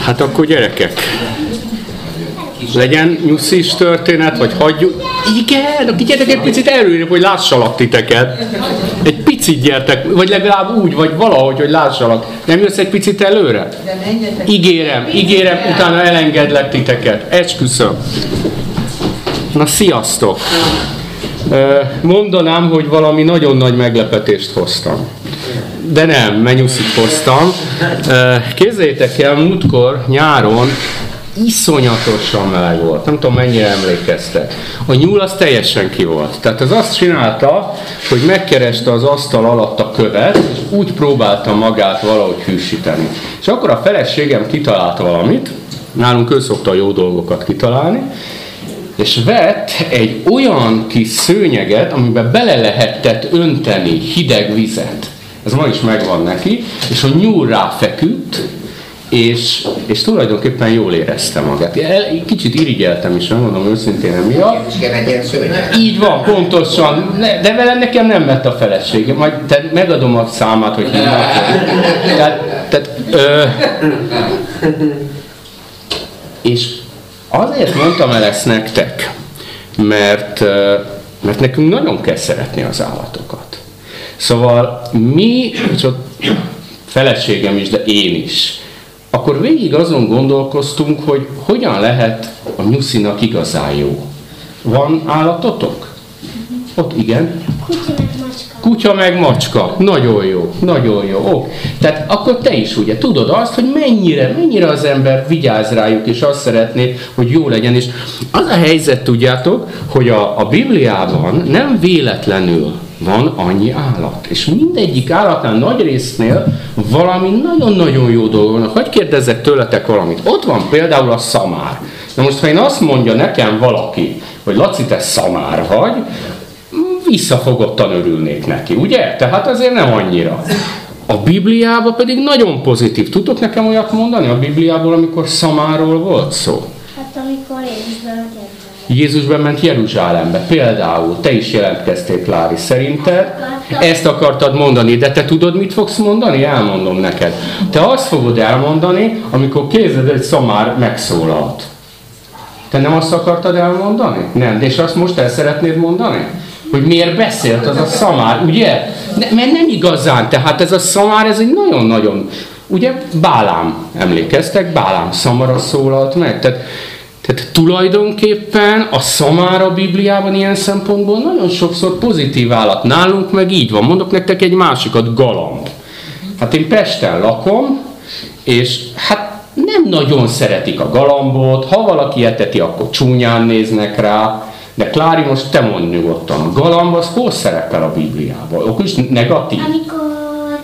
Hát akkor gyerekek, legyen nyuszis történet, vagy hagyjuk. Igen, akkor gyertek egy picit előre, hogy lássalak titeket. Egy picit gyertek, vagy legalább úgy, vagy valahogy, hogy lássalak. Nem jössz egy picit előre? Ígérem, utána elengedlek titeket. Esküszöm. Na, sziasztok! Mondanám, hogy valami nagyon nagy meglepetést hoztam. De nem, menyuszit hoztam. Képzeljétek el, múltkor nyáron iszonyatosan meleg volt. Nem tudom, mennyire emlékeztek. A nyúl az teljesen ki volt. Tehát az azt csinálta, hogy megkereste az asztal alatt a követ, és úgy próbálta magát valahogy hűsíteni. És akkor a feleségem kitalált valamit, nálunk ő szokta jó dolgokat kitalálni, és vett egy olyan kis szőnyeget, amiben bele lehetett önteni hideg vizet. Ez ma is megvan neki, és a nyúl ráfeküdt, és tulajdonképpen jól érezte magát. Kicsit irigyeltem is, nem mondom őszintén emiatt. Így van, pontosan. De vele nekem nem vett a felesége. Majd megadom a számát, hogy és azért mondtam el ezt nektek, mert nekünk nagyon kell szeretni az állatokat. Szóval mi, csak feleségem is, de én is, akkor végig azon gondolkoztunk, hogy hogyan lehet a nyuszinak igazán jó. Van állatotok? Ott igen. Kutya meg macska. Nagyon jó, nagyon jó. Ó. Tehát akkor te is ugye tudod azt, hogy mennyire az ember vigyáz rájuk, és azt szeretné, hogy jó legyen. És az a helyzet, tudjátok, hogy a Bibliában nem véletlenül van annyi állat. És mindegyik állatnál nagy résznél valami nagyon-nagyon jó dolog van. Hogy kérdezzek tőletek valamit? Ott van például a szamár. Na most, ha én azt mondja nekem valaki, hogy Laci, te szamár vagy, visszafogottan örülnék neki, ugye? Tehát azért nem annyira. A Bibliában pedig nagyon pozitív. Tudtok nekem olyat mondani a Bibliából, amikor szamárról volt szó? Hát amikor Jézusban ment Jeruzsálembe. Például te is jelentkeztél, Klári. Szerinted ezt akartad mondani, de te tudod, mit fogsz mondani? Elmondom neked. Te azt fogod elmondani, amikor képzeld, egy szamár megszólalt. Te nem azt akartad elmondani? Nem. De és azt most el szeretnéd mondani? Hogy miért beszélt az a szamár, ugye? Mert nem igazán. Tehát ez a szamár, ez egy nagyon-nagyon... Ugye Bálám, emlékeztek? Bálám szamara szólalt meg. Tehát tulajdonképpen a szamár a Bibliában ilyen szempontból nagyon sokszor pozitív állat. Nálunk meg így van. Mondok nektek egy másikat, galamb. Hát én Pesten lakom, és hát nem nagyon szeretik a galambot. Ha valaki eteti, akkor csúnyán néznek rá. De Klári, most te mondj nyugodtan, a galamb az hol szerepel a Bibliában? Akkor is negatív? Amikor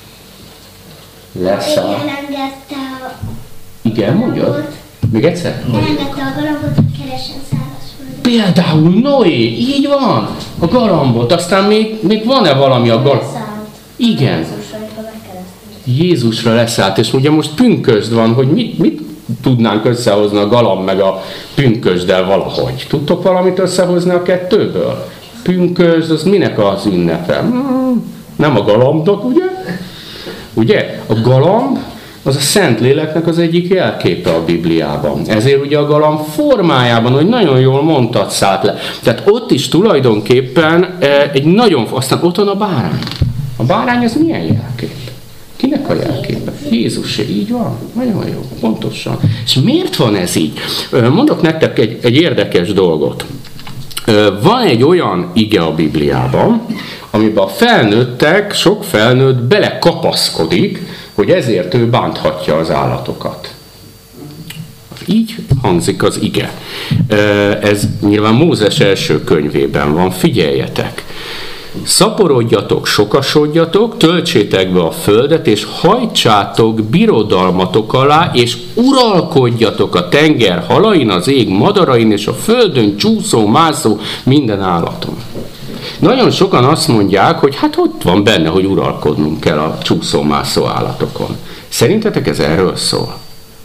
elengedte a... Igen, mondjad? Még egyszer? Elengedte a galambot, hogy keressen szárazföldön. Például Noé, így van, a galambot. Aztán még van-e valami a galamb? Igen. Jézusra leszállt, és ugye most pünkösd van, hogy mit tudnánk összehozni a galamb meg a pünkösddel valahogy. Tudtok valamit összehozni a kettőből? Pünkösd, az minek az ünnepe? Nem a galambnak, ugye? Ugye? A galamb az a Szentléleknek az egyik jelképe a Bibliában. Ezért ugye a galamb formájában, hogy nagyon jól mondtad, szállt le. Tehát ott is tulajdonképpen egy nagyon... Aztán ott van a bárány. A bárány az milyen jelkép? Kinek a jelképe? Jézusé, így van. Nagyon jó, pontosan. És miért van ez így? Mondok nektek egy érdekes dolgot. Van egy olyan ige a Bibliában, amiben a felnőttek, sok felnőtt belekapaszkodik, hogy ezért ő bánthatja az állatokat. Így hangzik az ige. Ez nyilván Mózes első könyvében van, figyeljetek. Szaporodjatok, sokasodjatok, töltsétek be a földet, és hajtsátok birodalmatok alá, és uralkodjatok a tenger halain, az ég madarain, és a földön csúszó, mászó minden állaton. Nagyon sokan azt mondják, hogy hát ott van benne, hogy uralkodnunk kell a csúszó-mászó állatokon. Szerintetek ez erről szól?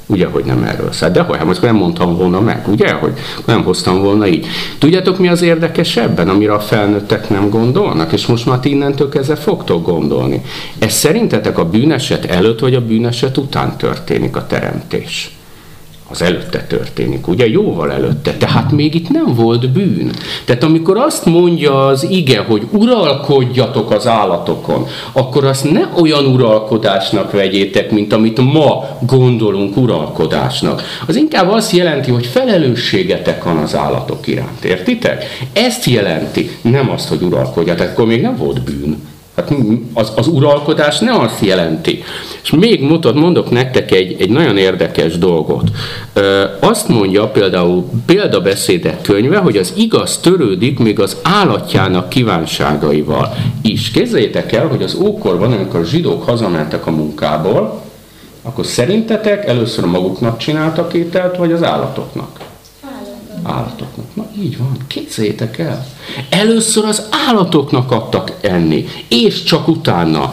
Ugye, hogy nem erről szól. De hogy, most nem mondtam volna meg, ugye, hogy nem hoztam volna így. Tudjátok, mi az érdekes ebben, amire a felnőttek nem gondolnak? És most már innentől kezdve fogtok gondolni. Ez szerintetek a bűneset előtt, vagy a bűneset után történik a teremtés? Az előtte történik, ugye? Jóval előtte. Tehát még itt nem volt bűn. Tehát amikor azt mondja az ige, hogy uralkodjatok az állatokon, akkor azt ne olyan uralkodásnak vegyétek, mint amit ma gondolunk uralkodásnak. Az inkább azt jelenti, hogy felelősségetek van az állatok iránt. Értitek? Ezt jelenti, nem azt, hogy uralkodjatok. Akkor még nem volt bűn. Hát az uralkodás nem azt jelenti. És még mondok nektek egy nagyon érdekes dolgot. Azt mondja például Példabeszédek könyve, hogy az igaz törődik még az állatjának kívánságaival is. Képzeljétek el, hogy az ókorban, amikor a zsidók hazamentek a munkából, akkor szerintetek először maguknak csináltak ételt, vagy az állatoknak? Állatoknak. Na így van, képzeljétek el. Először az állatoknak adtak enni, és csak utána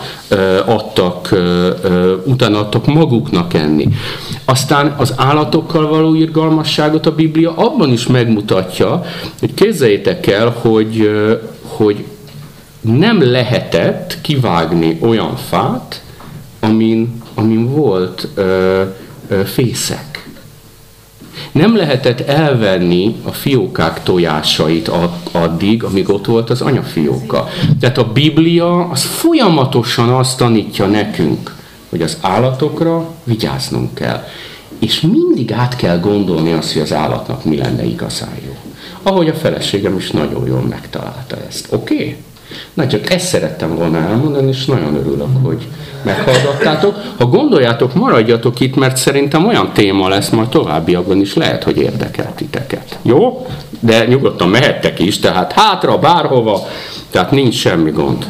adtak maguknak enni. Aztán az állatokkal való irgalmasságot a Biblia abban is megmutatja, hogy képzeljétek el, hogy nem lehetett kivágni olyan fát, amin volt fészek. Nem lehetett elvenni a fiókák tojásait addig, amíg ott volt az anyafióka. Tehát a Biblia az folyamatosan azt tanítja nekünk, hogy az állatokra vigyáznunk kell. És mindig át kell gondolni azt, hogy az állatnak mi lenne igazán jó. Ahogy a feleségem is nagyon jól megtalálta ezt. Oké? Na, csak ezt szerettem volna elmondani, és nagyon örülök, hogy meghallgattátok. Ha gondoljátok, maradjatok itt, mert szerintem olyan téma lesz, majd továbbiakban is lehet, hogy érdekel titeket. Jó? De nyugodtan mehettek is, tehát hátra, bárhova, tehát nincs semmi gond.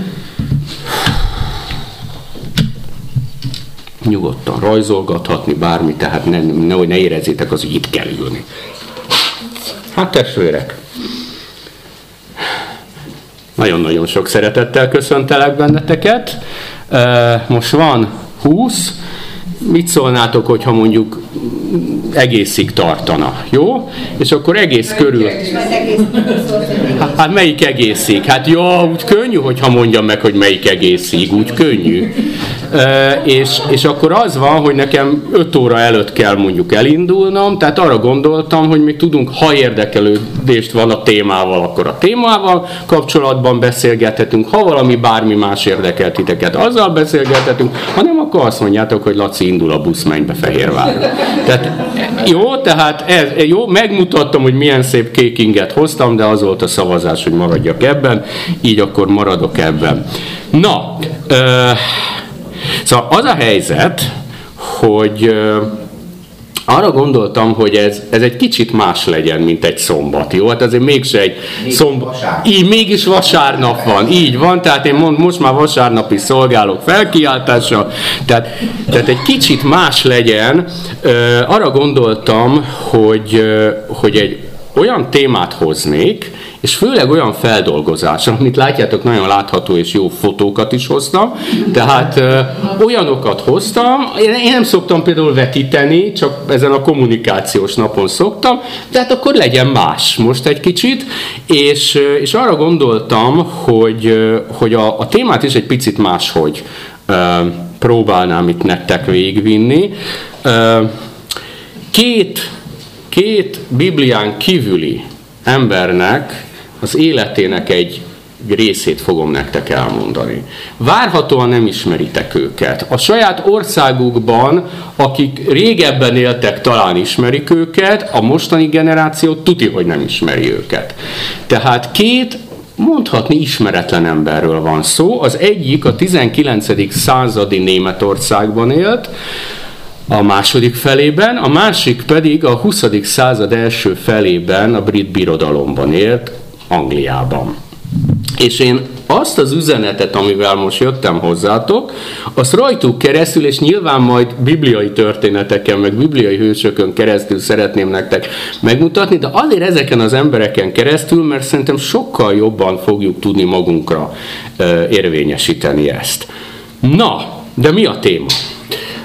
Nyugodtan rajzolgathatni, bármi, tehát nehogy ne érezzétek az, hogy itt kell ülni. Hát testvérek, nagyon-nagyon sok szeretettel köszöntelek benneteket. Most van 20. Mit szólnátok, hogyha mondjuk egészig tartana, jó? És akkor egész körül... Hát melyik egészig? Hát jó, úgy könnyű, hogyha mondjam meg, hogy melyik egészig, úgy könnyű. És akkor az van, hogy nekem 5 óra előtt kell mondjuk elindulnom, tehát arra gondoltam, hogy még tudunk, ha érdeklődést van a témával, akkor a témával kapcsolatban beszélgethetünk, ha valami bármi más érdekel titeket, azzal beszélgethetünk, ha nem, akkor azt mondjátok, hogy Laci, indul a busz, menj be Fehérvárra. Tehát jó, megmutattam, hogy milyen szép kék inget hoztam, de az volt a szavazás, hogy maradjak ebben, így akkor maradok ebben. Na, szóval az a helyzet, hogy arra gondoltam, hogy ez egy kicsit más legyen, mint egy szombat, jó? Hát azért mégse egy szombat. Így, mégis vasárnap van, így van, tehát én most már vasárnapi szolgálok felkiáltásra, tehát egy kicsit más legyen. Arra gondoltam, hogy egy olyan témát hoznék, és főleg olyan feldolgozásra, amit látjátok, nagyon látható és jó fotókat is hoztam, tehát olyanokat hoztam, én nem szoktam például vetíteni, csak ezen a kommunikációs napon szoktam, de hát akkor legyen más most egy kicsit, és arra gondoltam, hogy a témát is egy picit máshogy próbálnám itt nektek végigvinni. Két Biblián kívüli embernek az életének egy részét fogom nektek elmondani. Várhatóan nem ismeritek őket. A saját országukban, akik régebben éltek, talán ismerik őket, a mostani generáció tuti, hogy nem ismeri őket. Tehát két mondhatni ismeretlen emberről van szó. Az egyik a 19. századi Németországban élt, a második felében, a másik pedig a 20. század első felében a brit birodalomban élt, Angliában. És én azt az üzenetet, amivel most jöttem hozzátok, azt rajtuk keresztül, és nyilván majd bibliai történeteken, meg bibliai hősökön keresztül szeretném nektek megmutatni, de azért ezeken az embereken keresztül, mert szerintem sokkal jobban fogjuk tudni magunkra érvényesíteni ezt. Na, de mi a téma?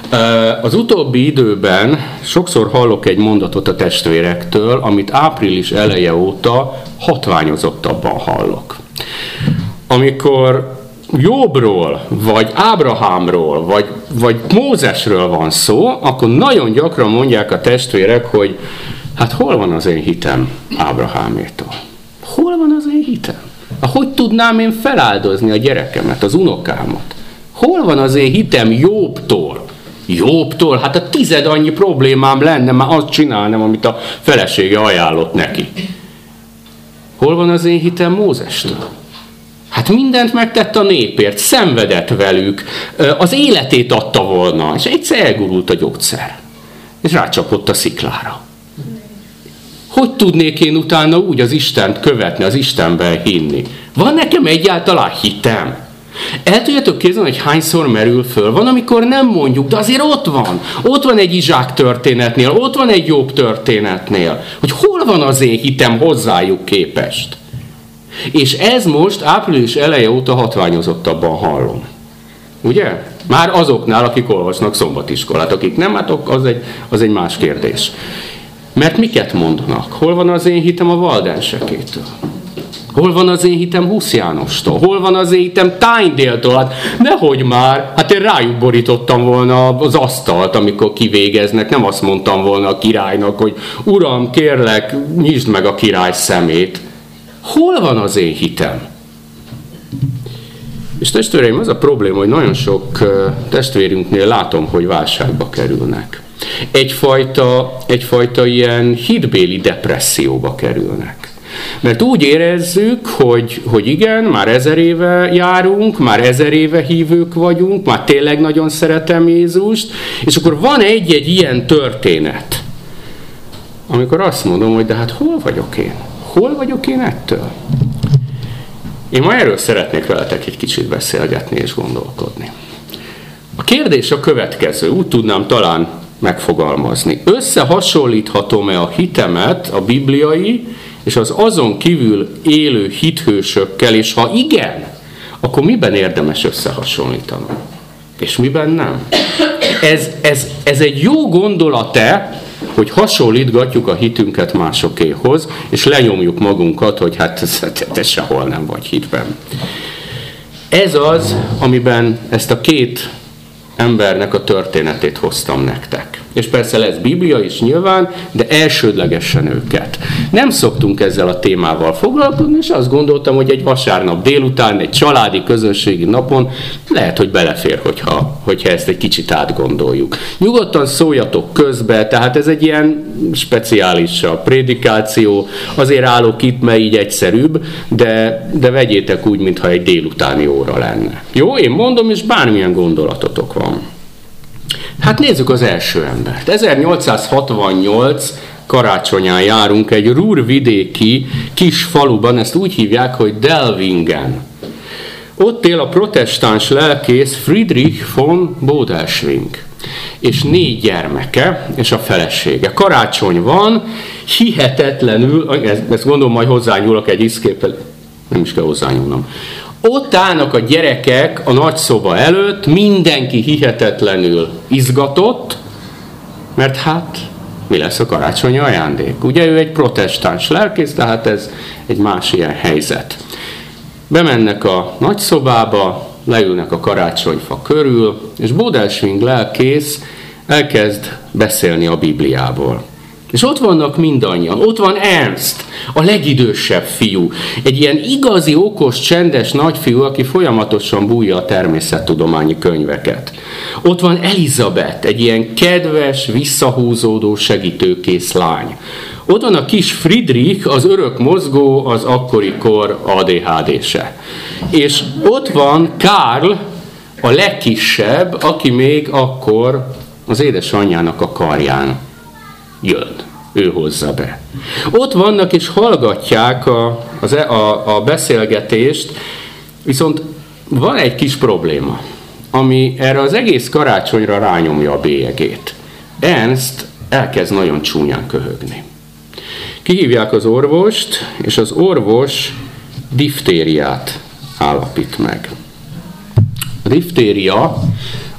Az utóbbi időben sokszor hallok egy mondatot a testvérektől, amit április eleje óta hatványozottabban hallok. Amikor Jobbról, vagy Ábrahámról, vagy Mózesről van szó, akkor nagyon gyakran mondják a testvérek, hogy hát hol van az én hitem Ábrahámétól? Hol van az én hitem? Hogy tudnám én feláldozni a gyerekemet, az unokámat? Hol van az én hitem Jobbtól? Jobbtól? Hát a 10 annyi problémám lenne, már azt csinálnám, amit a felesége ajánlott neki. Hol van az én hitem Mózestől? Hát mindent megtett a népért, szenvedett velük, az életét adta volna, és egyszer elgurult a gyógyszer, és rácsapott a sziklára. Hogy tudnék én utána úgy az Istent követni, az Istenben hinni? Van nekem egyáltalán hitem? El tudjátok képzelni, hogy hányszor merül föl? Van, amikor nem mondjuk, de azért ott van. Ott van egy Izsák történetnél, ott van egy Jobb történetnél. Hogy hol van az én hitem hozzájuk képest? És ez most április eleje óta hatványozottabban hallom. Ugye? Már azoknál, akik olvasnak szombatiskolát, akik nem, hát az egy más kérdés. Mert miket mondanak? Hol van az én hitem a Waldensekétől? Hol van az én hitem Husz Jánostól? Hol van az én hitem Tyndale-től? Hát nehogy már, hát én rájuk borítottam volna az asztalt, amikor kivégeznek. Nem azt mondtam volna a királynak, hogy Uram, kérlek, nyisd meg a király szemét. Hol van az én hitem? És testvéreim, az a probléma, hogy nagyon sok testvérünknél látom, hogy válságba kerülnek. Egyfajta ilyen hitbéli depresszióba kerülnek. Mert úgy érezzük, hogy igen, már 1000 éve járunk, már 1000 éve hívők vagyunk, már tényleg nagyon szeretem Jézust, és akkor van egy ilyen történet, amikor azt mondom, hogy de hát hol vagyok én? Hol vagyok én ettől? Én ma erről szeretnék veletek egy kicsit beszélgetni és gondolkodni. A kérdés a következő, úgy tudnám talán megfogalmazni. Összehasonlíthatom-e a hitemet a bibliai és az azon kívül élő hithősökkel, és ha igen, akkor miben érdemes összehasonlítanom? És miben nem? Ez egy jó gondolat-e, hogy hasonlítgatjuk a hitünket másokéhoz, és lenyomjuk magunkat, hogy hát te sehol nem vagy hitben. Ez az, amiben ezt a két embernek a történetét hoztam nektek. És persze lesz Biblia is nyilván, de elsődlegesen őket. Nem szoktunk ezzel a témával foglalkozni, és azt gondoltam, hogy egy vasárnap délután, egy családi, közösségi napon lehet, hogy belefér, hogyha ezt egy kicsit átgondoljuk. Nyugodtan szóljatok közbe, tehát ez egy ilyen speciális a prédikáció, azért állok itt, mert így egyszerűbb, de vegyétek úgy, mintha egy délutáni óra lenne. Jó, én mondom, és bármilyen gondolatotok van. Hát nézzük az első embert. 1868 karácsonyán járunk egy Ruhr-vidéki kis faluban, ezt úgy hívják, hogy Delvingen. Ott él a protestáns lelkész Friedrich von Bodelschwingh, és 4 gyermeke, és a felesége. Karácsony van, hihetetlenül, ezt gondolom majd hozzányúlok egy iszképpel, nem is kell hozzányúlnom. Ott állnak a gyerekek a nagyszoba előtt, mindenki hihetetlenül izgatott, mert hát mi lesz a karácsonyi ajándék? Ugye ő egy protestáns lelkész, tehát ez egy más ilyen helyzet. Bemennek a nagyszobába, leülnek a karácsonyfa körül, és Bodelschwingh lelkész elkezd beszélni a Bibliából. És ott vannak mindannyian. Ott van Ernst, a legidősebb fiú. Egy ilyen igazi, okos, csendes nagyfiú, aki folyamatosan bújja a természettudományi könyveket. Ott van Elizabeth, egy ilyen kedves, visszahúzódó, segítőkész lány. Ott van a kis Friedrich, az örök mozgó, az akkori kor ADHD-se. És ott van Karl, a legkisebb, aki még akkor az édesanyjának a karján jön. Ő hozza be. Ott vannak és hallgatják a beszélgetést, viszont van egy kis probléma, ami erre az egész karácsonyra rányomja a bélyegét. Ernst elkezd nagyon csúnyán köhögni. Kihívják az orvost, és az orvos diftériát állapít meg. A diftéria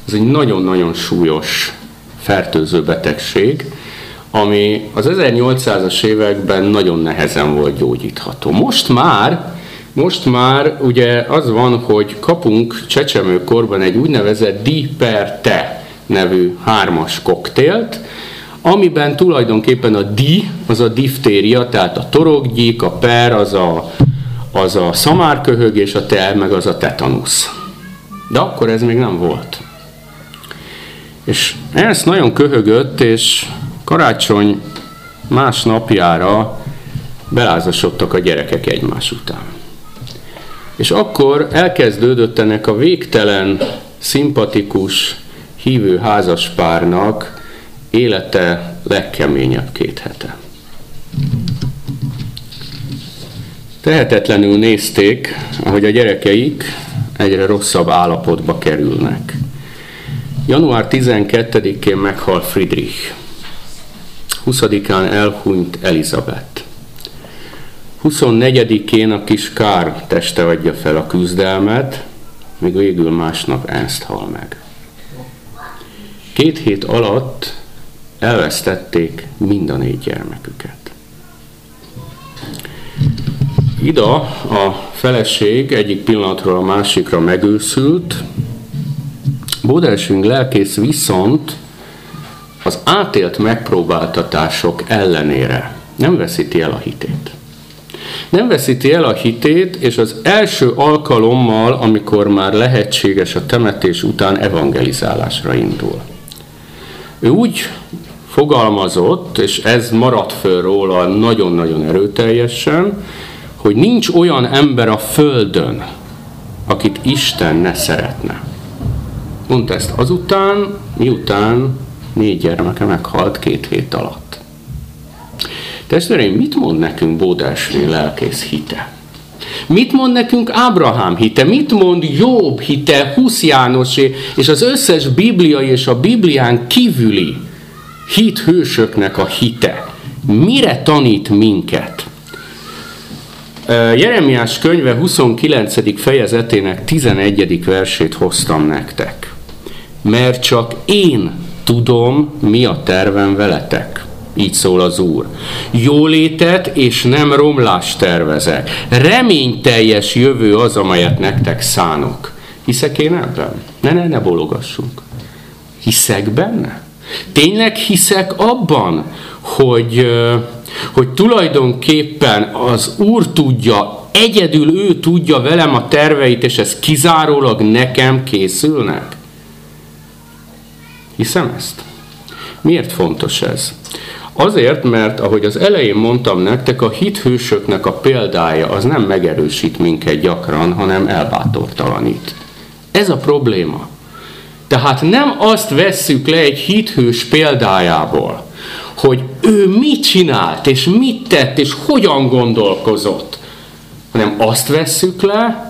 Ez egy nagyon-nagyon súlyos fertőző betegség, ami az 1800-as években nagyon nehezen volt gyógyítható. Most már ugye az van, hogy kapunk csecsemőkorban egy úgynevezett di-per-te nevű 3-as koktélt, amiben tulajdonképpen a di, az a diftéria, tehát a torokgyik, a per, az a szamárköhög, és a te, meg az a tetanusz. De akkor ez még nem volt. És ez nagyon köhögött, és karácsony másnapjára belázasodtak a gyerekek egymás után. És akkor elkezdődött ennek a végtelen, szimpatikus, hívő házaspárnak élete legkeményebb 2 hete. Tehetetlenül nézték, ahogy a gyerekeik egyre rosszabb állapotba kerülnek. Január 12-én meghal Friedrich. 20-án elhunyt Elizabeth. 24-én a kis Karl teste adja fel a küzdelmet, míg végül másnap Ernst hal meg. 2 hét alatt elvesztették mind a 4 gyermeküket. Ida, a feleség egyik pillanatról a másikra megőszült, Bodelschwingh lelkész viszont az átélt megpróbáltatások ellenére nem veszíti el a hitét. Nem veszíti el a hitét, és az első alkalommal, amikor már lehetséges a temetés után, evangelizálásra indul. Ő úgy fogalmazott, és ez maradt föl róla nagyon-nagyon erőteljesen, hogy nincs olyan ember a földön, akit Isten ne szeretne. Mondta ezt azután, miután 4 gyermeke meghalt 2 hét alatt. Testvéreim, mit mond nekünk Bodelschwingh lelkész hite? Mit mond nekünk Ábrahám hite? Mit mond Jobb hite, Husz Jánosé, és az összes bibliai és a Biblián kívüli hithősöknek a hite? Mire tanít minket? Jeremiás könyve 29. fejezetének 11. versét hoztam nektek. Mert csak én tudom, mi a tervem veletek. Így szól az Úr. Jólétet és nem romlást tervezek. Reményteljes jövő az, amelyet nektek szánok. Hiszek én ebben? Ne bólogassunk. Hiszek benne? Tényleg hiszek abban, hogy tulajdonképpen az Úr tudja, egyedül ő tudja velem a terveit, és ez kizárólag nekem készülnek? Hiszem ezt? Miért fontos ez? Azért, mert ahogy az elején mondtam nektek, a hithősöknek a példája az nem megerősít minket gyakran, hanem elbátortalanít. Ez a probléma. Tehát nem azt vesszük le egy hithős példájából, hogy ő mit csinált, és mit tett, és hogyan gondolkozott, hanem azt vesszük le,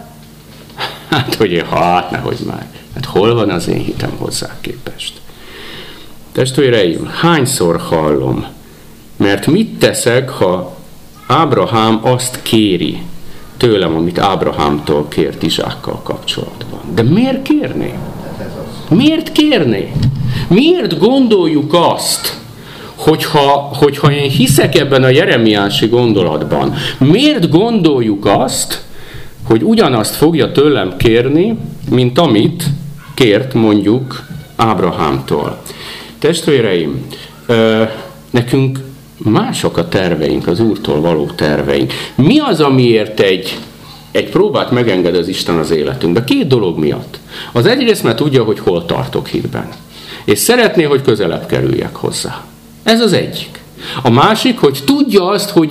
nehogy már, hol van az én hitem hozzá képest. Testvéreim, hányszor hallom, mert mit teszek, ha Ábrahám azt kéri tőlem, amit Ábrahámtól kért Izsákkal kapcsolatban. De miért kérné? Miért kérné? Miért gondoljuk azt, hogyha én hiszek ebben a jeremiási gondolatban, miért gondoljuk azt, hogy ugyanazt fogja tőlem kérni, mint amit kért mondjuk Ábrahámtól? Testvéreim, nekünk mások a terveink, az Úrtól való terveink. Mi az, amiért egy próbát megenged az Isten az életünkbe? 2 dolog miatt. Az egyrészt, mert tudja, hogy hol tartok hitben. És szeretné, hogy közelebb kerüljek hozzá. Ez az egyik. A másik, hogy tudja azt, hogy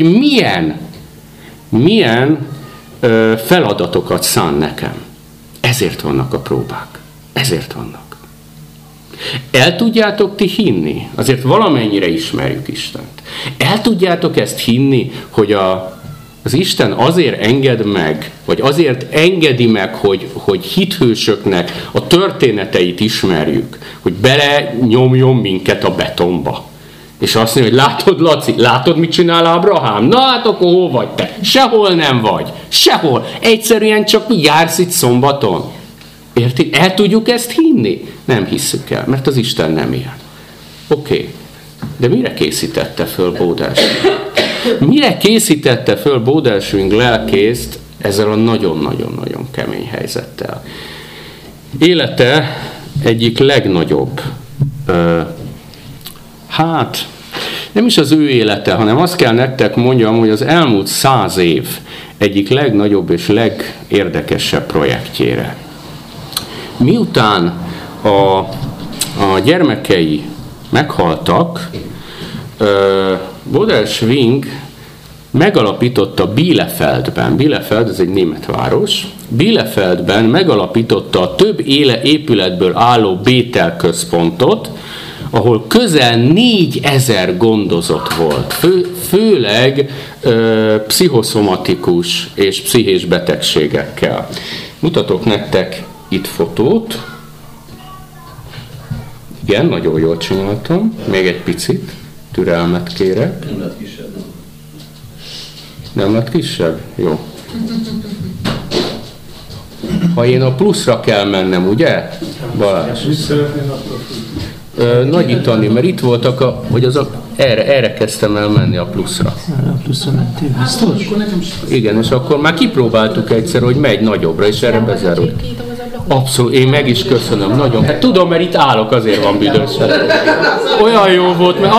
milyen feladatokat szán nekem. Ezért vannak a próbák. Ezért vannak. El tudjátok ti hinni? Azért valamennyire ismerjük Istent. El tudjátok ezt hinni, hogy az Isten azért enged meg, vagy azért engedi meg, hogy hithősöknek a történeteit ismerjük, hogy bele nyomjon minket a betonba. És azt mondja, hogy látod, Laci, látod, mit csinál Ábrahám? Na hát akkor hol vagy te? Sehol nem vagy. Sehol. Egyszerűen csak jársz itt szombaton. Érti? El tudjuk ezt hinni? Nem hisszük el, mert az Isten nem ilyen. Oké. De mire készítette föl Bódelswing? Mire készítette föl Bódelswing lelkészt ezzel a nagyon-nagyon-nagyon kemény helyzettel? Élete egyik legnagyobb, nem is az ő élete, hanem azt kell nektek mondjam, hogy az elmúlt 100 év egyik legnagyobb és legérdekesebb projektjére. Miután a gyermekei meghaltak, Bódelswing megalapította Bielefeldben, Bielefeld ez egy német város, Bielefeldben megalapította a több épületből álló Bételközpontot, ahol közel 4000 gondozott volt, főleg pszichoszomatikus és pszichés betegségekkel. Mutatok nektek itt fotót. Igen, nagyon jól csináltam. Még egy picit. Türelmet kérek. Nem lett kisebb. Nem lett kisebb? Jó. Ha én a pluszra kell mennem, ugye? Balázs. Nagyítani, mert itt voltak, erre kezdtem el menni a pluszra. A pluszra mentél, biztos? Igen, és akkor már kipróbáltuk egyszer, hogy megy nagyobbra, és erre bezárult. Abszolút, én meg is köszönöm, nagyon. Hát tudom, mert itt állok, azért van büdösen. Olyan jó volt, mert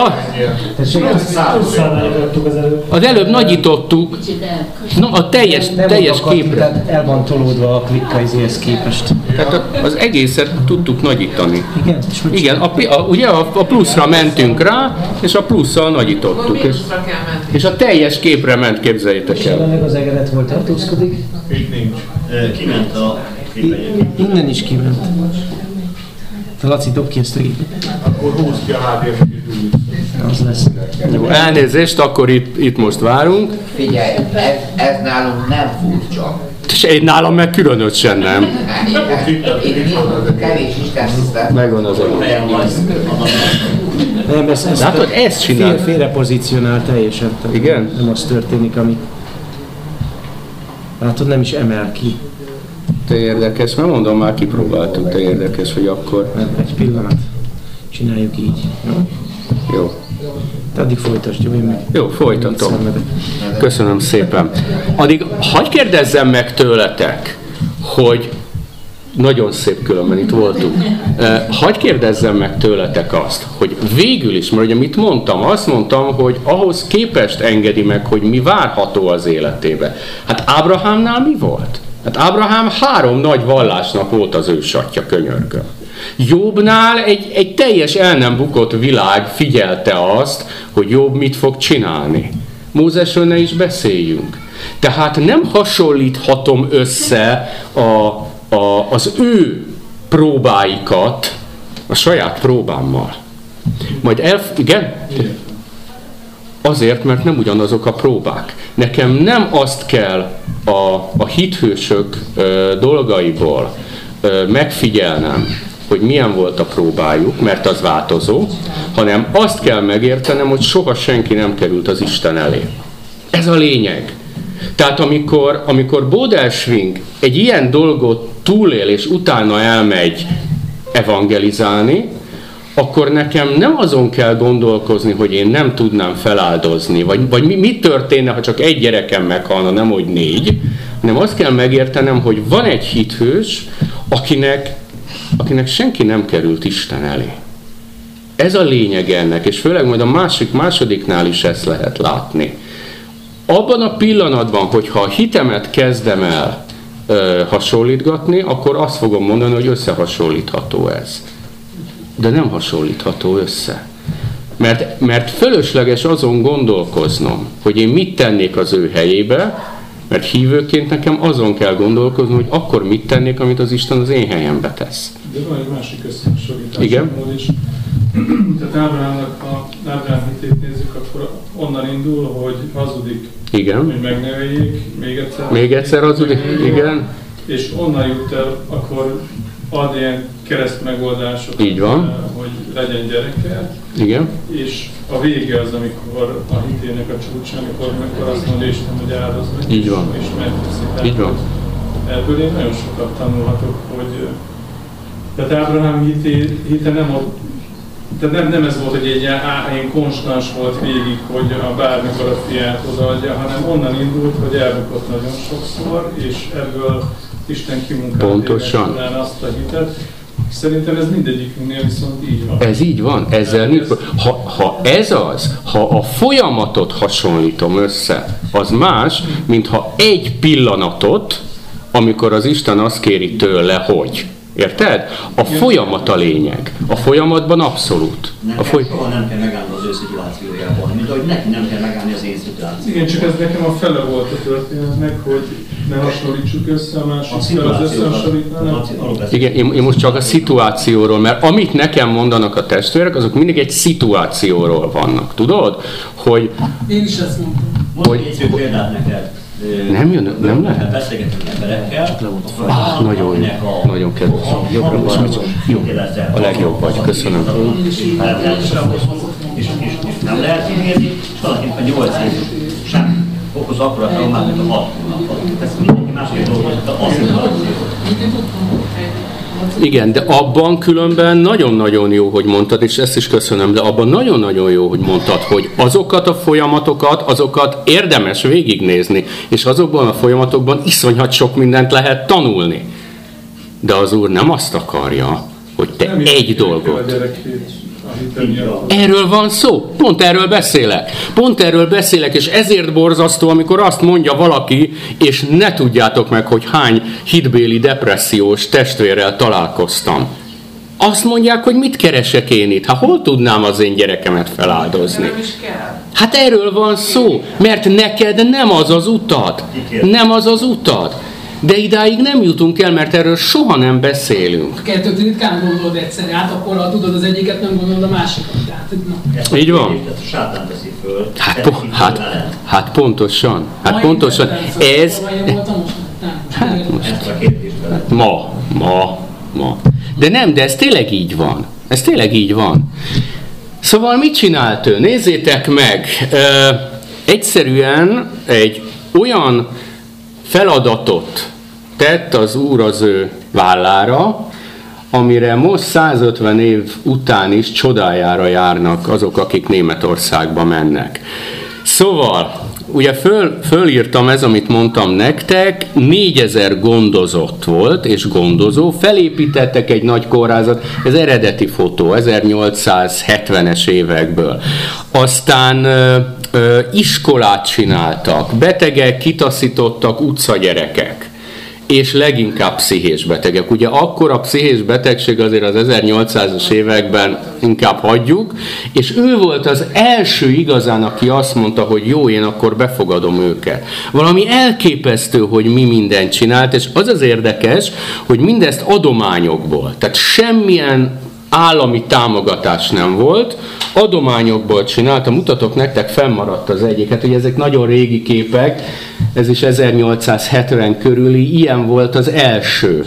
az előbb nagyítottuk a teljes képre. El van tolódva a klikkaizéhez képest. Tehát az egészet tudtuk nagyítani. Igen? Igen, ugye a pluszra mentünk rá, és a plusszal nagyítottuk. És a teljes képre ment, képzeljétek el. Meg az egeret volt, tartózkodik? Itt nincs. Kiment a kép egyébként. Innen is kiment. Laci, dob ki ezt a gépet. Akkor húz ki a háttérnek és Az lesz. Jó, elnézést, akkor itt most várunk. Figyelj, ez nálunk nem furcsa. És én nálam meg különösen nem. Itt kevés Isten tisztelet. Megvan az egész. Nem, ezt Látod, ezt csinál. félre pozícionál teljesen. Igen? Nem az történik, ami... Látod, nem is emel ki. Te érdekes, mert mondom, már kipróbáltuk, te érdekes, hogy akkor... Nem, egy pillanat. Csináljuk így. Jó? Jó. Te addig folytasd, jó? Én meg... Jó, folytatom. Köszönöm szépen. Addig hagyj kérdezzem meg tőletek, hogy nagyon szép különben itt voltunk. Hagyj kérdezzem meg tőletek azt, hogy végül is, mert ugye mit mondtam? Azt mondtam, hogy ahhoz képest engedi meg, hogy mi várható az életébe. Hát Ábrahámnál mi volt? Hát Ábrahám 3 nagy vallásnak volt az ősatja, könyörgöm. Jobbnál egy teljes el nem bukott világ figyelte azt, hogy Jobb mit fog csinálni. Mózesről ne is beszéljünk. Tehát nem hasonlíthatom össze az ő próbáikat a saját próbámmal. Majd igen? Azért, mert nem ugyanazok a próbák. Nekem nem azt kell a hithősök dolgaiból megfigyelnem, hogy milyen volt a próbájuk, mert az változó, hanem azt kell megértenem, hogy soha senki nem került az Isten elé. Ez a lényeg. Tehát amikor Bódelswing egy ilyen dolgot túlél, és utána elmegy evangelizálni, akkor nekem nem azon kell gondolkozni, hogy én nem tudnám feláldozni, vagy mi történne, ha csak egy gyerekem meghalna, nem hogy 4, hanem azt kell megértenem, hogy van egy hithős, akinek senki nem került Isten elé. Ez a lényeg ennek, és főleg majd a másodiknál is ezt lehet látni. Abban a pillanatban, hogyha a hitemet kezdem el hasonlítgatni, akkor azt fogom mondani, hogy összehasonlítható ez. De nem hasonlítható össze. Mert fölösleges azon gondolkoznom, hogy én mit tennék az ő helyébe, mert hívőként nekem azon kell gondolkoznom, hogy akkor mit tennék, amit az Isten az én helyembe tesz. De van egy másik összehasonlítás. Igen? Is. Tehát Ábrahám hitét nézzük, akkor onnan indul, hogy hazudik. Igen. Hogy megneveljék, még egyszer hazudik, igen. És onnan jut el, akkor ad ilyen kereszt megoldásokat, Így van. hogy legyen gyereke. Igen. És a vége az, amikor a hitének a csúcsa, amikor azt mondja Isten, hogy áldozz meg. Így van. És megteszi. Így van. ebből én nagyon sokat tanulhatok, hogy tehát Ábrahám hite nem ott, tehát nem ez volt, hogy egy ilyen konstans volt végig, hogy bármikor a fiát odaadja, hanem onnan indult, hogy elbukott nagyon sokszor, és ebből Isten kimunkált azt a hitet. Szerintem ez mindegyikünknél viszont így van. Ez így van, ezzel ha ez az, ha a folyamatot hasonlítom össze, az más, mint ha egy pillanatot, amikor az Isten azt kéri tőle, hogy. Érted? A folyamat a lényeg. A folyamatban abszolút. Soha nem kell megállni az ő szituációjában, mint ahogy neki nem kell megállni az én szituációjában. Igen, csak ez nekem a fele volt a történetnek, hogy ne hasonlítsuk össze a másikkal, az összehasonlítanak. Igen, én most csak a szituációról, mert amit nekem mondanak a testvérek, azok mindig egy szituációról vannak. Tudod? Hogy... Én is ezt mondtam. Mondj egy példát neked. Nem lehet? Beszélgetünk emberekkel, nagyon kedves. Jobbra most jó, a legjobb vagy, köszönöm. És nem lehet érni, és valakinek a 8 év sem okoz akkora traumát, mint a 6 hónapot. Ez mindenki másképp dolgozott a szituáció. Igen, de abban különben nagyon-nagyon jó, hogy mondtad, és ezt is köszönöm, de abban nagyon-nagyon jó, hogy mondtad, hogy azokat a folyamatokat, azokat érdemes végignézni, és azokban a folyamatokban iszonyat sok mindent lehet tanulni. De az Úr nem azt akarja, hogy te nem egy dolgot... Erről van szó, pont erről beszélek, és ezért borzasztó, amikor azt mondja valaki, és ne tudjátok meg, hogy hány hitbéli depressziós testvérrel találkoztam. Azt mondják, hogy mit keresek én itt, hol tudnám az én gyerekemet feláldozni. Hát erről van szó, mert neked nem az az utad. De idáig nem jutunk el, mert erről soha nem beszélünk. Kettőt ritkán gondolod egyszerre, hát akkor ha tudod az egyiket, nem gondolod a másikat. Tehát, így van. Sátán teszi föl. Hát pontosan. Ez... Ma. De ez tényleg így van. Szóval mit csinált ő? Nézzétek meg. Egyszerűen egy olyan feladatot tett az Úr az ő vállára, amire most 150 év után is csodájára járnak azok, akik Németországba mennek. Szóval, ugye fölírtam ez, amit mondtam nektek, 4000 gondozott volt, és gondozó, felépítettek egy nagy kórházat, ez eredeti fotó, 1870-es évekből. Aztán iskolát csináltak, betegek kitaszítottak, utcagyerekek, és leginkább pszichés betegek. Ugye akkor a pszichés betegség azért az 1800-as években inkább hagyjuk, és ő volt az első igazán, aki azt mondta, hogy jó, én akkor befogadom őket. Valami elképesztő, hogy mi mindent csinált, és az az érdekes, hogy mindezt adományokból, tehát semmilyen állami támogatás nem volt, adományokból csinálta, mutatok nektek, fennmaradt az egyik, hát ugye ezek nagyon régi képek, ez is 1870 körüli, ilyen volt az első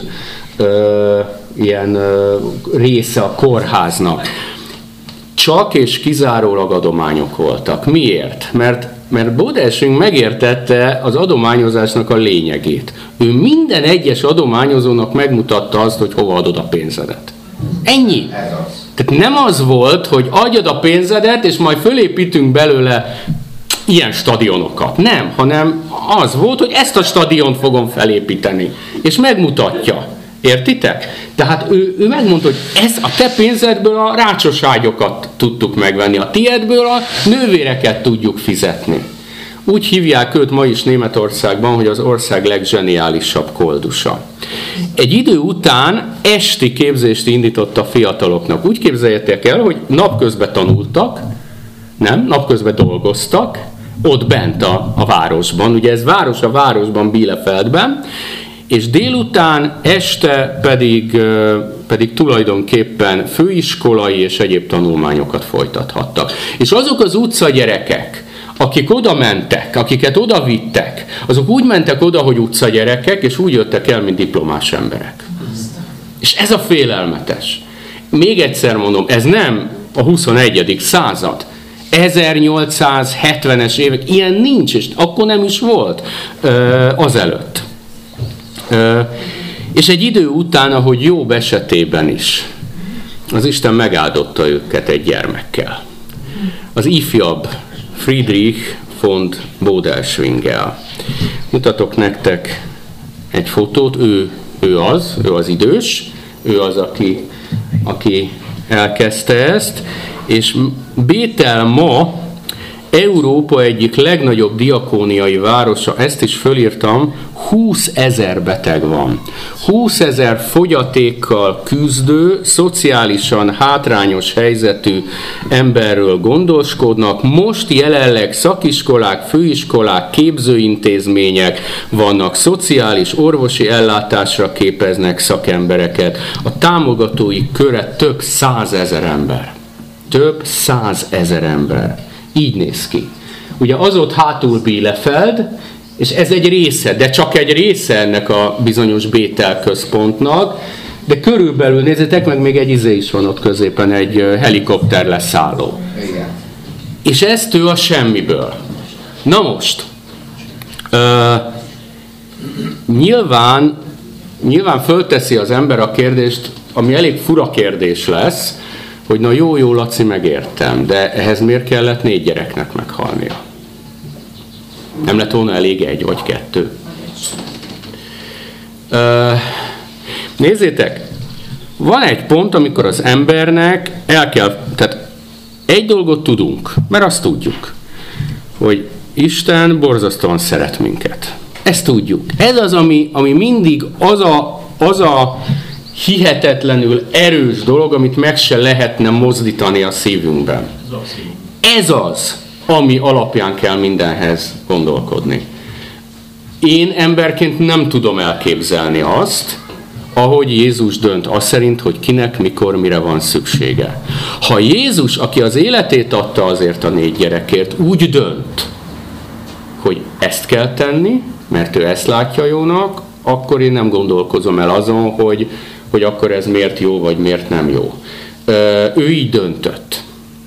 ilyen része a kórháznak. Csak és kizárólag adományok voltak. Miért? Mert Bodelsünk megértette az adományozásnak a lényegét. Ő minden egyes adományozónak megmutatta azt, hogy hova adod a pénzedet. Ennyi. Tehát nem az volt, hogy adjad a pénzedet, és majd fölépítünk belőle ilyen stadionokat. Nem, hanem az volt, hogy ezt a stadiont fogom felépíteni. És megmutatja. Értitek? Tehát ő megmondta, hogy ez a te pénzedből a rácsos ágyokat tudtuk megvenni, a tiédből a nővéreket tudjuk fizetni. Úgy hívják őt ma is Németországban, hogy az ország legzseniálisabb koldusa. Egy idő után esti képzést indított a fiataloknak. Úgy képzeljétek el, hogy napközben tanultak, napközben dolgoztak, ott bent a városban, ugye ez város a városban, Bielefeldben, és délután, este pedig tulajdonképpen főiskolai és egyéb tanulmányokat folytathattak. És azok az utcagyerekek, akik oda mentek, akiket oda vittek, azok úgy mentek oda, hogy utcagyerekek, és úgy jöttek el, mint diplomás emberek. És ez a félelmetes. Még egyszer mondom, ez nem a 21. század. 1870-es évek, ilyen nincs, és akkor nem is volt azelőtt. És egy idő után, ahogy Jobb esetében is, az Isten megáldotta őket egy gyermekkel. Az ifjabb Friedrich von Bodelschwinggel. Mutatok nektek egy fotót, ő az idős, ő az, aki elkezdte ezt, és Bétel ma Európa egyik legnagyobb diakóniai városa, ezt is fölírtam, 20 000 beteg van. 20 000 fogyatékkal küzdő, szociálisan hátrányos helyzetű emberről gondoskodnak. Most jelenleg szakiskolák, főiskolák, képzőintézmények vannak, szociális, orvosi ellátásra képeznek szakembereket. A támogatói köre több 100 000 ember. Több 100 000 ember. Így néz ki. Ugye az ott hátul Bielefeld, és ez egy része, de csak egy része ennek a bizonyos Bétel központnak, de körülbelül, nézzétek meg, még egy izé is van ott középen, egy helikopter leszálló. Igen. És ezt ő a semmiből. Na most, nyilván fölteszi az ember a kérdést, ami elég fura kérdés lesz, hogy na jó, Laci, megértem, de ehhez miért kellett 4 gyereknek meghalnia? Nem lett volna elég 1 vagy 2? Nézzétek, van egy pont, amikor az embernek tehát egy dolgot tudunk, mert azt tudjuk, hogy Isten borzasztóan szeret minket. Ezt tudjuk. Ez az, ami mindig az a hihetetlenül erős dolog, amit meg se lehetne mozdítani a szívünkben. Ez az, ami alapján kell mindenhez gondolkodni. Én emberként nem tudom elképzelni azt, ahogy Jézus dönt, az szerint, hogy kinek, mikor, mire van szüksége. Ha Jézus, aki az életét adta azért a 4 gyerekért, úgy dönt, hogy ezt kell tenni, mert ő ezt látja jónak, akkor én nem gondolkozom el azon, hogy akkor ez miért jó, vagy miért nem jó. Ő így döntött.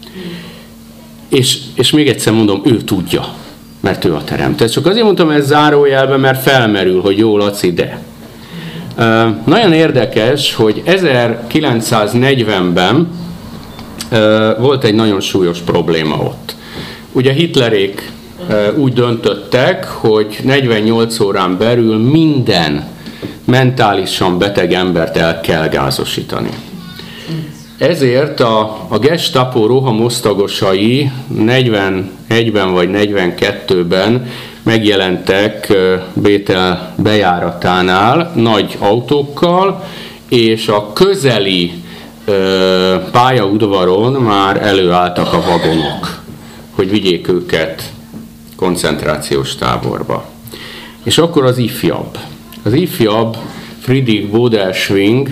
És még egyszer mondom, ő tudja, mert ő a teremtő. Csak azért mondtam ezt zárójelben, mert felmerül, hogy jó, Laci, de. Nagyon érdekes, hogy 1940-ben volt egy nagyon súlyos probléma ott. Ugye Hitlerék úgy döntöttek, hogy 48 órán belül minden mentálisan beteg embert el kell gázosítani. Ezért a Gestapo rohamosztagosai 41-ben vagy 42-ben megjelentek Bétel bejáratánál nagy autókkal, és a közeli pályaudvaron már előálltak a vagonok, hogy vigyék őket koncentrációs táborba. És akkor az ifjabb Friedrich Bodelschwingg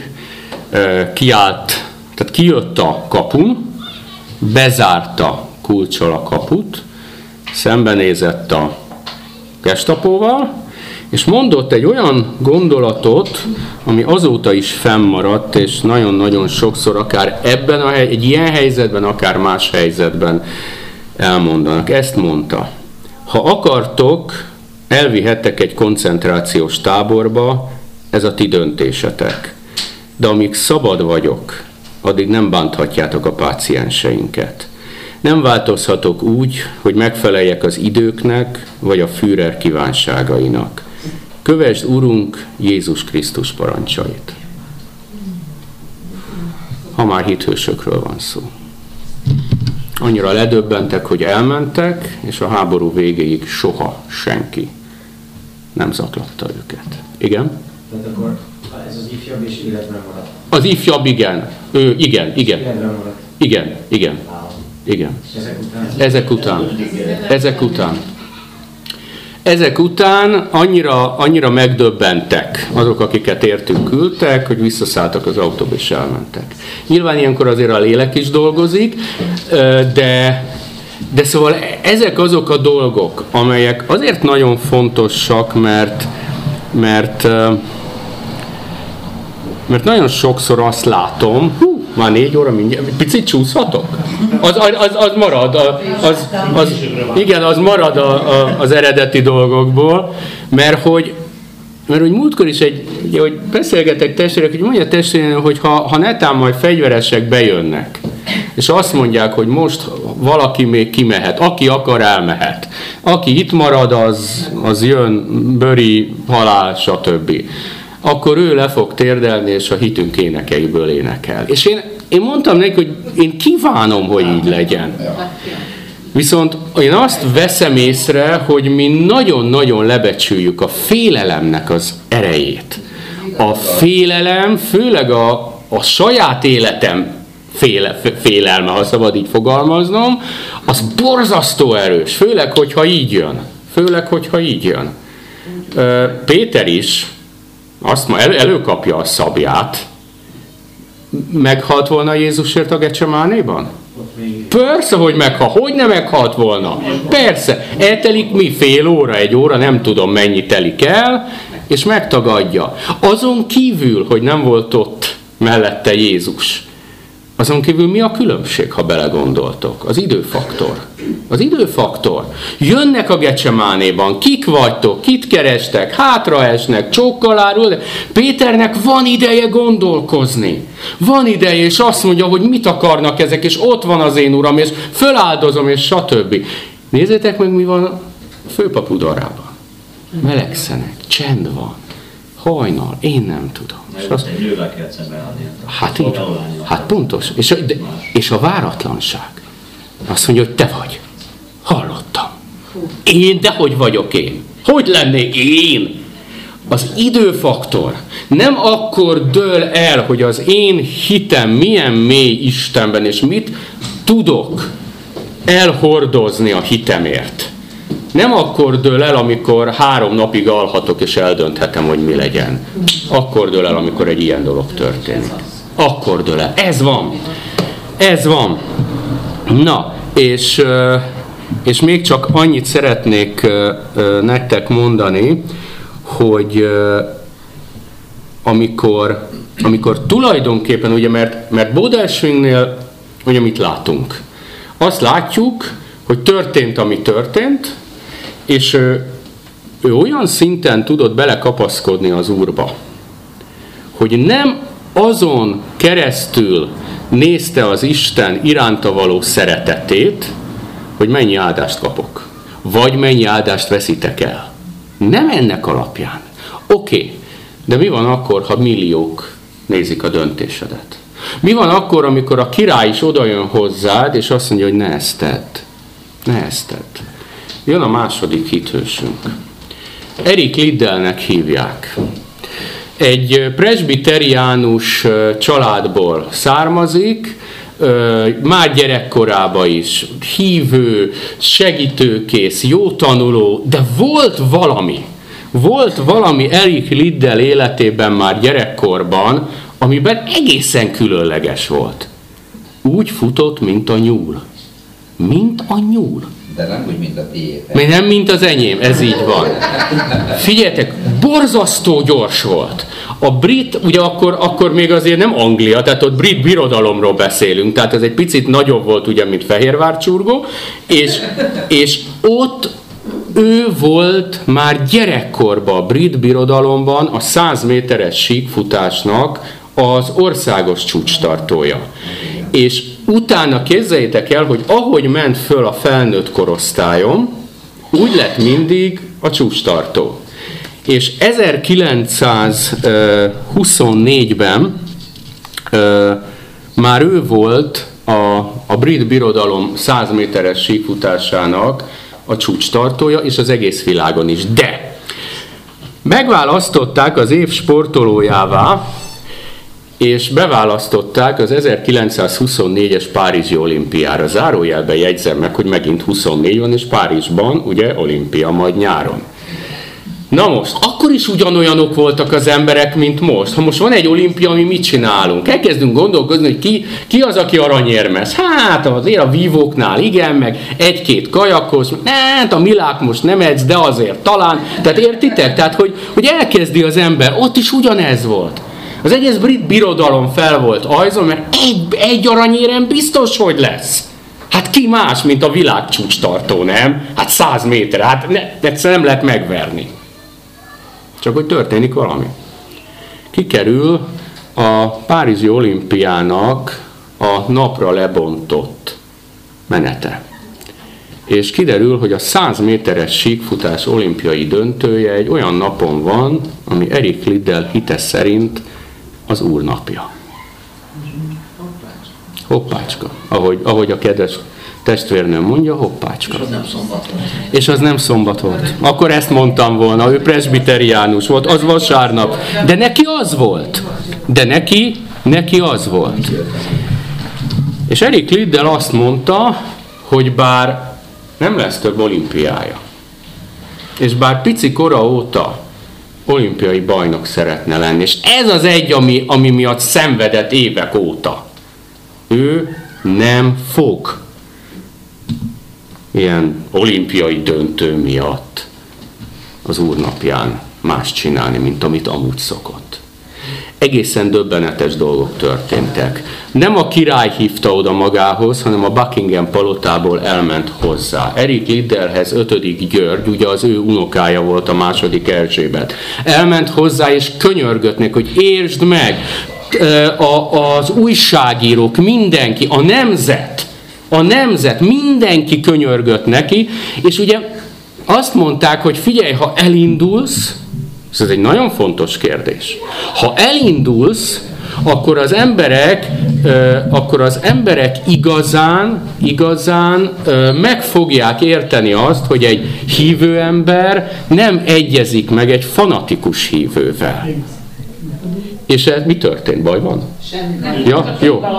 kijött a kapun, bezárta kulccsal a kaput, szembenézett a Gestapóval, és mondott egy olyan gondolatot, ami azóta is fennmaradt, és nagyon-nagyon sokszor akár egy ilyen helyzetben, akár más helyzetben elmondanak. Ezt mondta: ha akartok, elvihettek egy koncentrációs táborba, ez a ti döntésetek. De amíg szabad vagyok, addig nem bánthatjátok a pácienseinket. Nem változhatok úgy, hogy megfeleljek az időknek, vagy a Führer kívánságainak. Kövesd Urunk Jézus Krisztus parancsait. Ha már hithősökről van szó. Annyira ledöbbentek, hogy elmentek, és a háború végéig soha senki nem zaklatta őket. Igen? Tehát akkor ez az ifjabb és életben maradt. Az ifjabb, igen. Igen. Életben maradt. Igen. Ezek után annyira megdöbbentek azok, akiket értünk küldtek, hogy visszaszálltak az autóba és elmentek. Nyilván ilyenkor azért a lélek is dolgozik, de szóval ezek azok a dolgok, amelyek azért nagyon fontosak, mert nagyon sokszor azt látom, már 4 óra mindjárt, picit csúszhatok? Az marad, az marad az eredeti dolgokból, mert hogy mert hogy múltkor is ugye, hogy beszélgetek testvérek, hogy mondja testvérem, hogy ha netán majd fegyveresek bejönnek, és azt mondják, hogy most valaki még kimehet, aki akar elmehet, aki itt marad, az jön, böri, halál, stb. Akkor ő le fog térdelni, és a hitünk énekeiből énekel. És én mondtam neki, hogy én kívánom, hogy így legyen. Viszont én azt veszem észre, hogy mi nagyon-nagyon lebecsüljük a félelemnek az erejét. A félelem, főleg a saját életem félelme, ha szabad így fogalmaznom, az borzasztó erős, főleg, hogyha így jön. Péter is előkapja a szabját. Meghalt volna Jézusért a Gecsemánéban? Persze, hogy meghalt. Hogy ne meghalt volna? Persze. Eltelik mi? Fél óra, egy óra, nem tudom mennyi telik el, és megtagadja. Azon kívül, hogy nem volt ott mellette Jézus. Azon kívül mi a különbség, ha belegondoltok? Az időfaktor. Az időfaktor. Jönnek a Gecsemánéban, kik vagytok, kit kerestek, hátraesnek, csókkal árul. Péternek van ideje gondolkozni. Van ideje, és azt mondja, hogy mit akarnak ezek, és ott van az én uram, és föláldozom, és stb. Nézzétek meg, mi van a főpap udvarában. Melegszenek, csend van. Hajnal, én nem tudom. Hát így van. Hát pontos. És a váratlanság. Azt mondja, hogy te vagy. Hallottam. Én, de hogy vagyok én? Hogy lennék én? Az időfaktor nem akkor dől el, hogy az én hitem milyen mély Istenben, és mit tudok elhordozni a hitemért. Nem akkor dől el, amikor 3 napig alhatok, és eldönthetem, hogy mi legyen. Akkor dől el, amikor egy ilyen dolog történik. Akkor dől el. Ez van. Ez van. Na, és még csak annyit szeretnék nektek mondani, hogy amikor tulajdonképpen, ugye, mert Bodelswingnél ugye mit látunk? Azt látjuk, hogy történt, ami történt, és ő olyan szinten tudott belekapaszkodni az Úrba, hogy nem azon keresztül nézte az Isten iránta való szeretetét, hogy mennyi áldást kapok, vagy mennyi áldást veszitek el. Nem ennek alapján. Oké, de mi van akkor, ha milliók nézik a döntésedet? Mi van akkor, amikor a király is odajön hozzád, és azt mondja, hogy ne ezt tedd. Ne ezt tedd. Jön a második hithősünk. Eric Liddellnek hívják. Egy presbiteriánus családból származik, már gyerekkorában is hívő, segítőkész, jó tanuló, de volt valami Eric Liddell életében már gyerekkorban, amiben egészen különleges volt. Úgy futott, mint a nyúl. Mint a nyúl. De nem úgy, mint a tiéd. Nem, mint az enyém, ez így van. Figyeljetek, borzasztó gyors volt. A brit, ugye akkor még azért nem Anglia, tehát ott brit birodalomról beszélünk, tehát ez egy picit nagyobb volt, ugye, mint Fehérvárcsurgó, és ott ő volt már gyerekkorban a brit birodalomban a 100 méteres síkfutásnak az országos csúcstartója. És utána képzeljétek el, hogy ahogy ment föl a felnőtt korosztályom, úgy lett mindig a csúcstartó. És 1924-ben már ő volt a brit birodalom 100 méteres síkfutásának a csúcstartója, és az egész világon is. De megválasztották az év sportolójává, és beválasztották az 1924-es Párizsi olimpiára. Zárójelben jegyzem meg, hogy megint 24 van, és Párizsban ugye olimpia majd nyáron. Na most, akkor is ugyanolyanok voltak az emberek, mint most. Ha most van egy olimpia, mi mit csinálunk? Elkezdünk gondolkozni, hogy ki az, aki aranyérmes. Hát azért a vívóknál igen, meg egy-két kajakos, hát a Milák most nem edz, de azért talán. Tehát értitek? Tehát, hogy elkezdi az ember, ott is ugyanez volt. Az egész brit birodalom fel volt ajzol, mert egy aranyérem biztos, hogy lesz. Hát ki más, mint a világcsúcstartó, nem? Hát 100 méter, hát egyszerűen nem lehet megverni. Csak hogy történik valami. Kikerül a Párizsi olimpiának a napra lebontott menete. És kiderül, hogy a 100 méteres síkfutás olimpiai döntője egy olyan napon van, ami Eric Liddell hite szerint az Úr napja. Hoppácska. Ahogy a kedves testvérnőm mondja, hoppácska. És az nem szombat volt. Akkor ezt mondtam volna, ő presbiteriánus volt, az vasárnap. De neki az volt. De neki az volt. És Eric Liddell azt mondta, hogy bár nem lesz több olimpiája, és bár pici kora óta olimpiai bajnok szeretne lenni, és ez az egy, ami miatt szenvedett évek óta. Ő nem fog ilyen olimpiai döntő miatt az Úr napján más csinálni, mint amit amúgy szokott. Egészen döbbenetes dolgok történtek. Nem a király hívta oda magához, hanem a Buckingham palotából elment hozzá. Eric Liddellhez 5. György, ugye az ő unokája volt a második Erzsébet. Elment hozzá és könyörgött, hogy értsd meg, az újságírók, mindenki, a nemzet, mindenki könyörgött neki, és ugye azt mondták, hogy figyelj, ha elindulsz, ez egy nagyon fontos kérdés. Ha elindulsz, akkor az emberek igazán meg fogják érteni azt, hogy egy hívő ember nem egyezik meg egy fanatikus hívővel. És ez mi történt? Baj van? Semmi. Ja,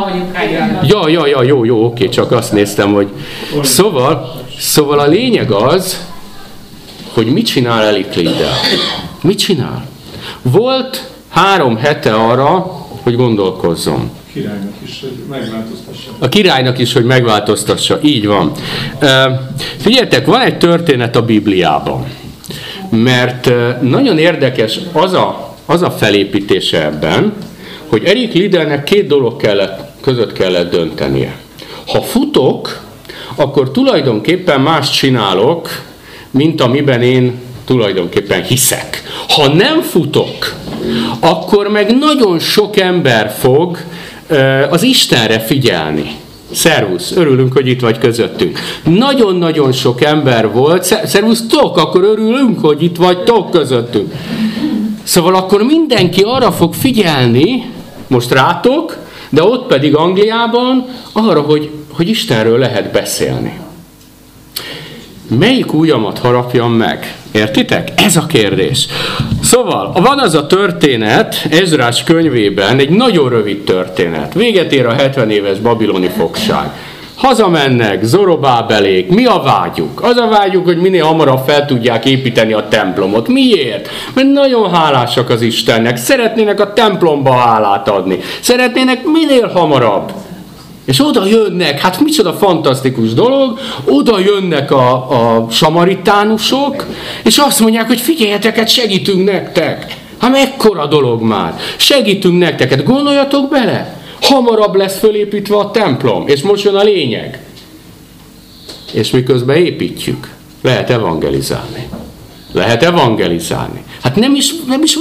jó. Jó, oké, csak azt néztem, hogy... Szóval a lényeg az, hogy mit csinál Eric Liddell? Mit csinál? Volt 3 hete arra, hogy gondolkozzon. A királynak is, hogy megváltoztassa. Így van. Figyeljetek, van egy történet a Bibliában. Mert nagyon érdekes az a felépítése ebben, hogy Eric Liddellnek 2 dolog között kellett döntenie. Ha futok, akkor tulajdonképpen más csinálok, mint amiben én tulajdonképpen hiszek. Ha nem futok, akkor meg nagyon sok ember fog az Istenre figyelni. Szervusz, örülünk, hogy itt vagy közöttünk. Nagyon-nagyon sok ember volt. Szervusztok, akkor örülünk, hogy itt vagytok közöttünk. Szóval akkor mindenki arra fog figyelni, most rátok, de ott pedig Angliában arra, hogy Istenről lehet beszélni. Melyik ujjamat harapjam meg? Értitek? Ez a kérdés. Szóval, van az a történet Ezrás könyvében, egy nagyon rövid történet. Véget ér a 70 éves babiloni fogság. Hazamennek, Zorobábelék, mi a vágyuk? Az a vágyuk, hogy minél hamarabb fel tudják építeni a templomot. Miért? Mert nagyon hálásak az Istennek, szeretnének a templomba hálát adni. Szeretnének minél hamarabb. És oda jönnek, hát micsoda fantasztikus dolog, oda jönnek a samaritánusok, és azt mondják, hogy figyeljetek, hát segítünk nektek. Hát mekkora dolog már. Segítünk nektek, hát gondoljatok bele. Hamarabb lesz fölépítve a templom, és most jön a lényeg. És miközben építjük, lehet evangelizálni. Hát nem is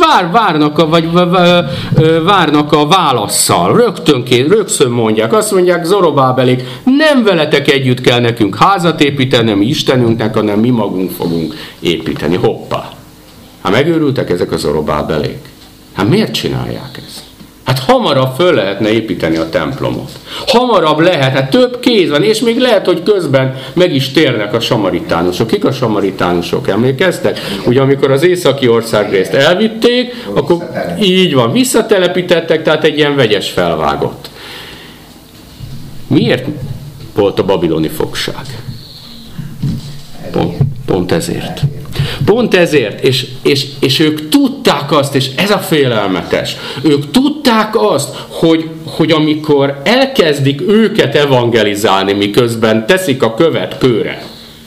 várnak a válasszal. Rögtön mondják, azt mondják Zorobábelék, nem veletek együtt kell nekünk házat építeni, nem Istenünknek, hanem mi magunk fogunk építeni. Hoppá! Hát megőrültek ezek a Zorobábelék. Hát miért csinálják ezt? Hát hamarabb föl lehetne építeni a templomot. Hamarabb lehet, hát több kéz van, és még lehet, hogy közben meg is térnek a samaritánusok. Kik a samaritánusok? Emlékeztek? Ugye amikor az északi országrészt elvitték, akkor így van, visszatelepítettek, tehát egy ilyen vegyes felvágott. Miért volt a babiloni fogság? Pont ezért. Pont ezért, és ők tudták azt, és ez a félelmetes, ők tudták azt, hogy amikor elkezdik őket evangelizálni, miközben teszik a követ kőre,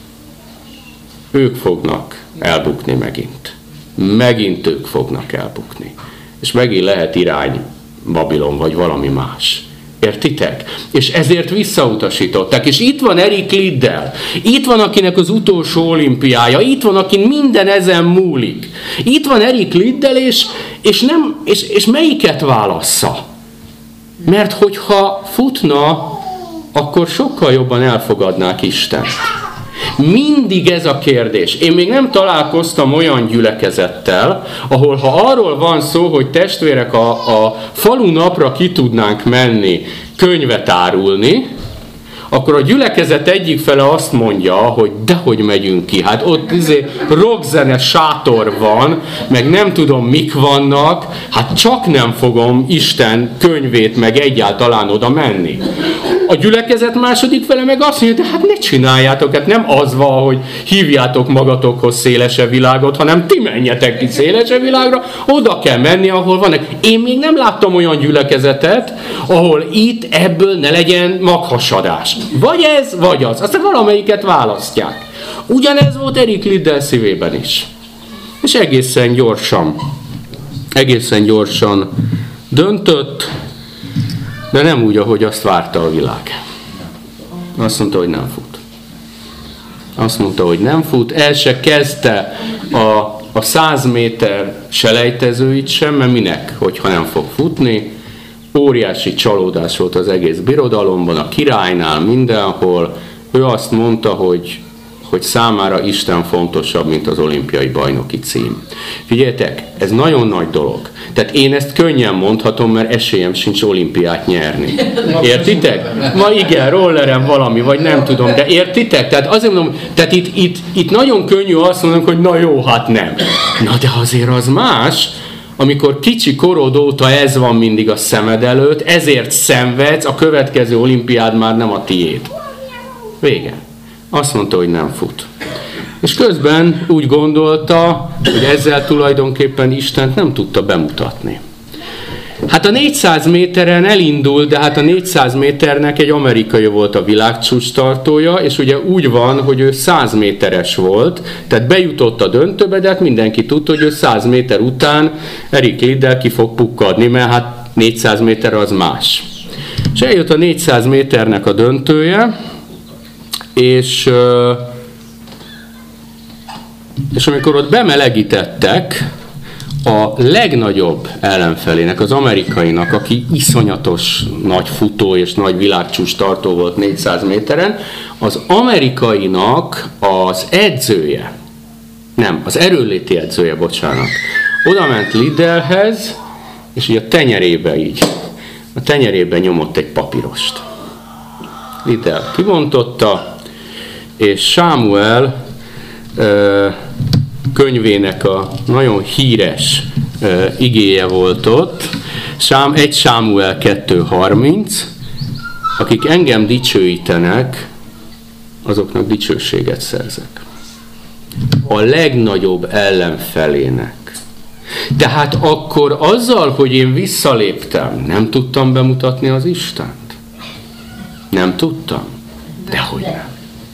ők fognak elbukni megint. Megint ők fognak elbukni. És megint lehet irány Babilon, vagy valami más. Értitek? És ezért visszautasították. És itt van Eric Liddell. Itt van, akinek az utolsó olimpiája. Itt van, akin minden ezen múlik. Itt van Eric Liddell, és melyiket válassza? Mert hogyha futna, akkor sokkal jobban elfogadnák Istent. Mindig ez a kérdés. Én még nem találkoztam olyan gyülekezettel, ahol ha arról van szó, hogy testvérek a falu napra ki tudnánk menni, könyvet árulni, akkor a gyülekezet egyik fele azt mondja, hogy dehogy megyünk ki. Hát ott rockzene sátor van, meg nem tudom mik vannak, hát csak nem fogom Isten könyvét meg egyáltalán oda menni. A gyülekezet második fele meg azt mondja, de hát ne csináljátok, hát nem az van, hogy hívjátok magatokhoz szélesebb világot, hanem ti menjetek ki szélesebb világra, oda kell menni, ahol vannak. Én még nem láttam olyan gyülekezetet, ahol itt ebből ne legyen maghasadás. Vagy ez, vagy az. Aztán valamelyiket választják. Ugyanez volt Eric Liddell szívében is. És egészen gyorsan döntött, de nem úgy, ahogy azt várta a világ. Azt mondta, hogy nem fut. El se kezdte a 100 méter selejtezőit sem, mert minek, hogyha nem fog futni. Óriási csalódás volt az egész birodalomban, a királynál, mindenhol. Ő azt mondta, hogy számára Isten fontosabb, mint az olimpiai bajnoki cím. Figyeljetek, ez nagyon nagy dolog. Tehát én ezt könnyen mondhatom, mert esélyem sincs olimpiát nyerni. Értitek? Ma igen, rolleren valami, vagy nem tudom, de értitek? Tehát azért mondom, tehát itt nagyon könnyű azt mondom, hogy na jó, hát nem. Na de azért az más, amikor kicsi korod óta ez van mindig a szemed előtt, ezért szenvedsz, a következő olimpiád már nem a tiéd. Vége. Azt mondta, hogy nem fut. És közben úgy gondolta, hogy ezzel tulajdonképpen Istent nem tudta bemutatni. Hát a 400 méteren elindult, de hát a 400 méternek egy amerikai volt a világcsúcs tartója, és ugye úgy van, hogy ő 100 méteres volt, tehát bejutott a döntőbe, de hát mindenki tudta, hogy ő 100 méter után Eric Liddell ki fog pukkadni, mert hát 400 méter az más. És eljött a 400 méternek a döntője, és amikor ott bemelegítettek, a legnagyobb ellenfelének, az amerikainak, aki iszonyatos nagy futó és nagy világcsúcs tartó volt 400 méteren, az amerikainak az edzője, az erőnléti edzője, bocsánat, oda ment Liddellhez, és így a tenyerébe nyomott egy papírost. Liddell kibontotta, és Sámuel könyvének a nagyon híres igéje volt ott, 1 Sámuel 2.30, akik engem dicsőítenek, azoknak dicsőséget szerzek. A legnagyobb ellenfelének. Tehát akkor azzal, hogy én visszaléptem, nem tudtam bemutatni az Istent? Nem tudtam? Dehogy nem.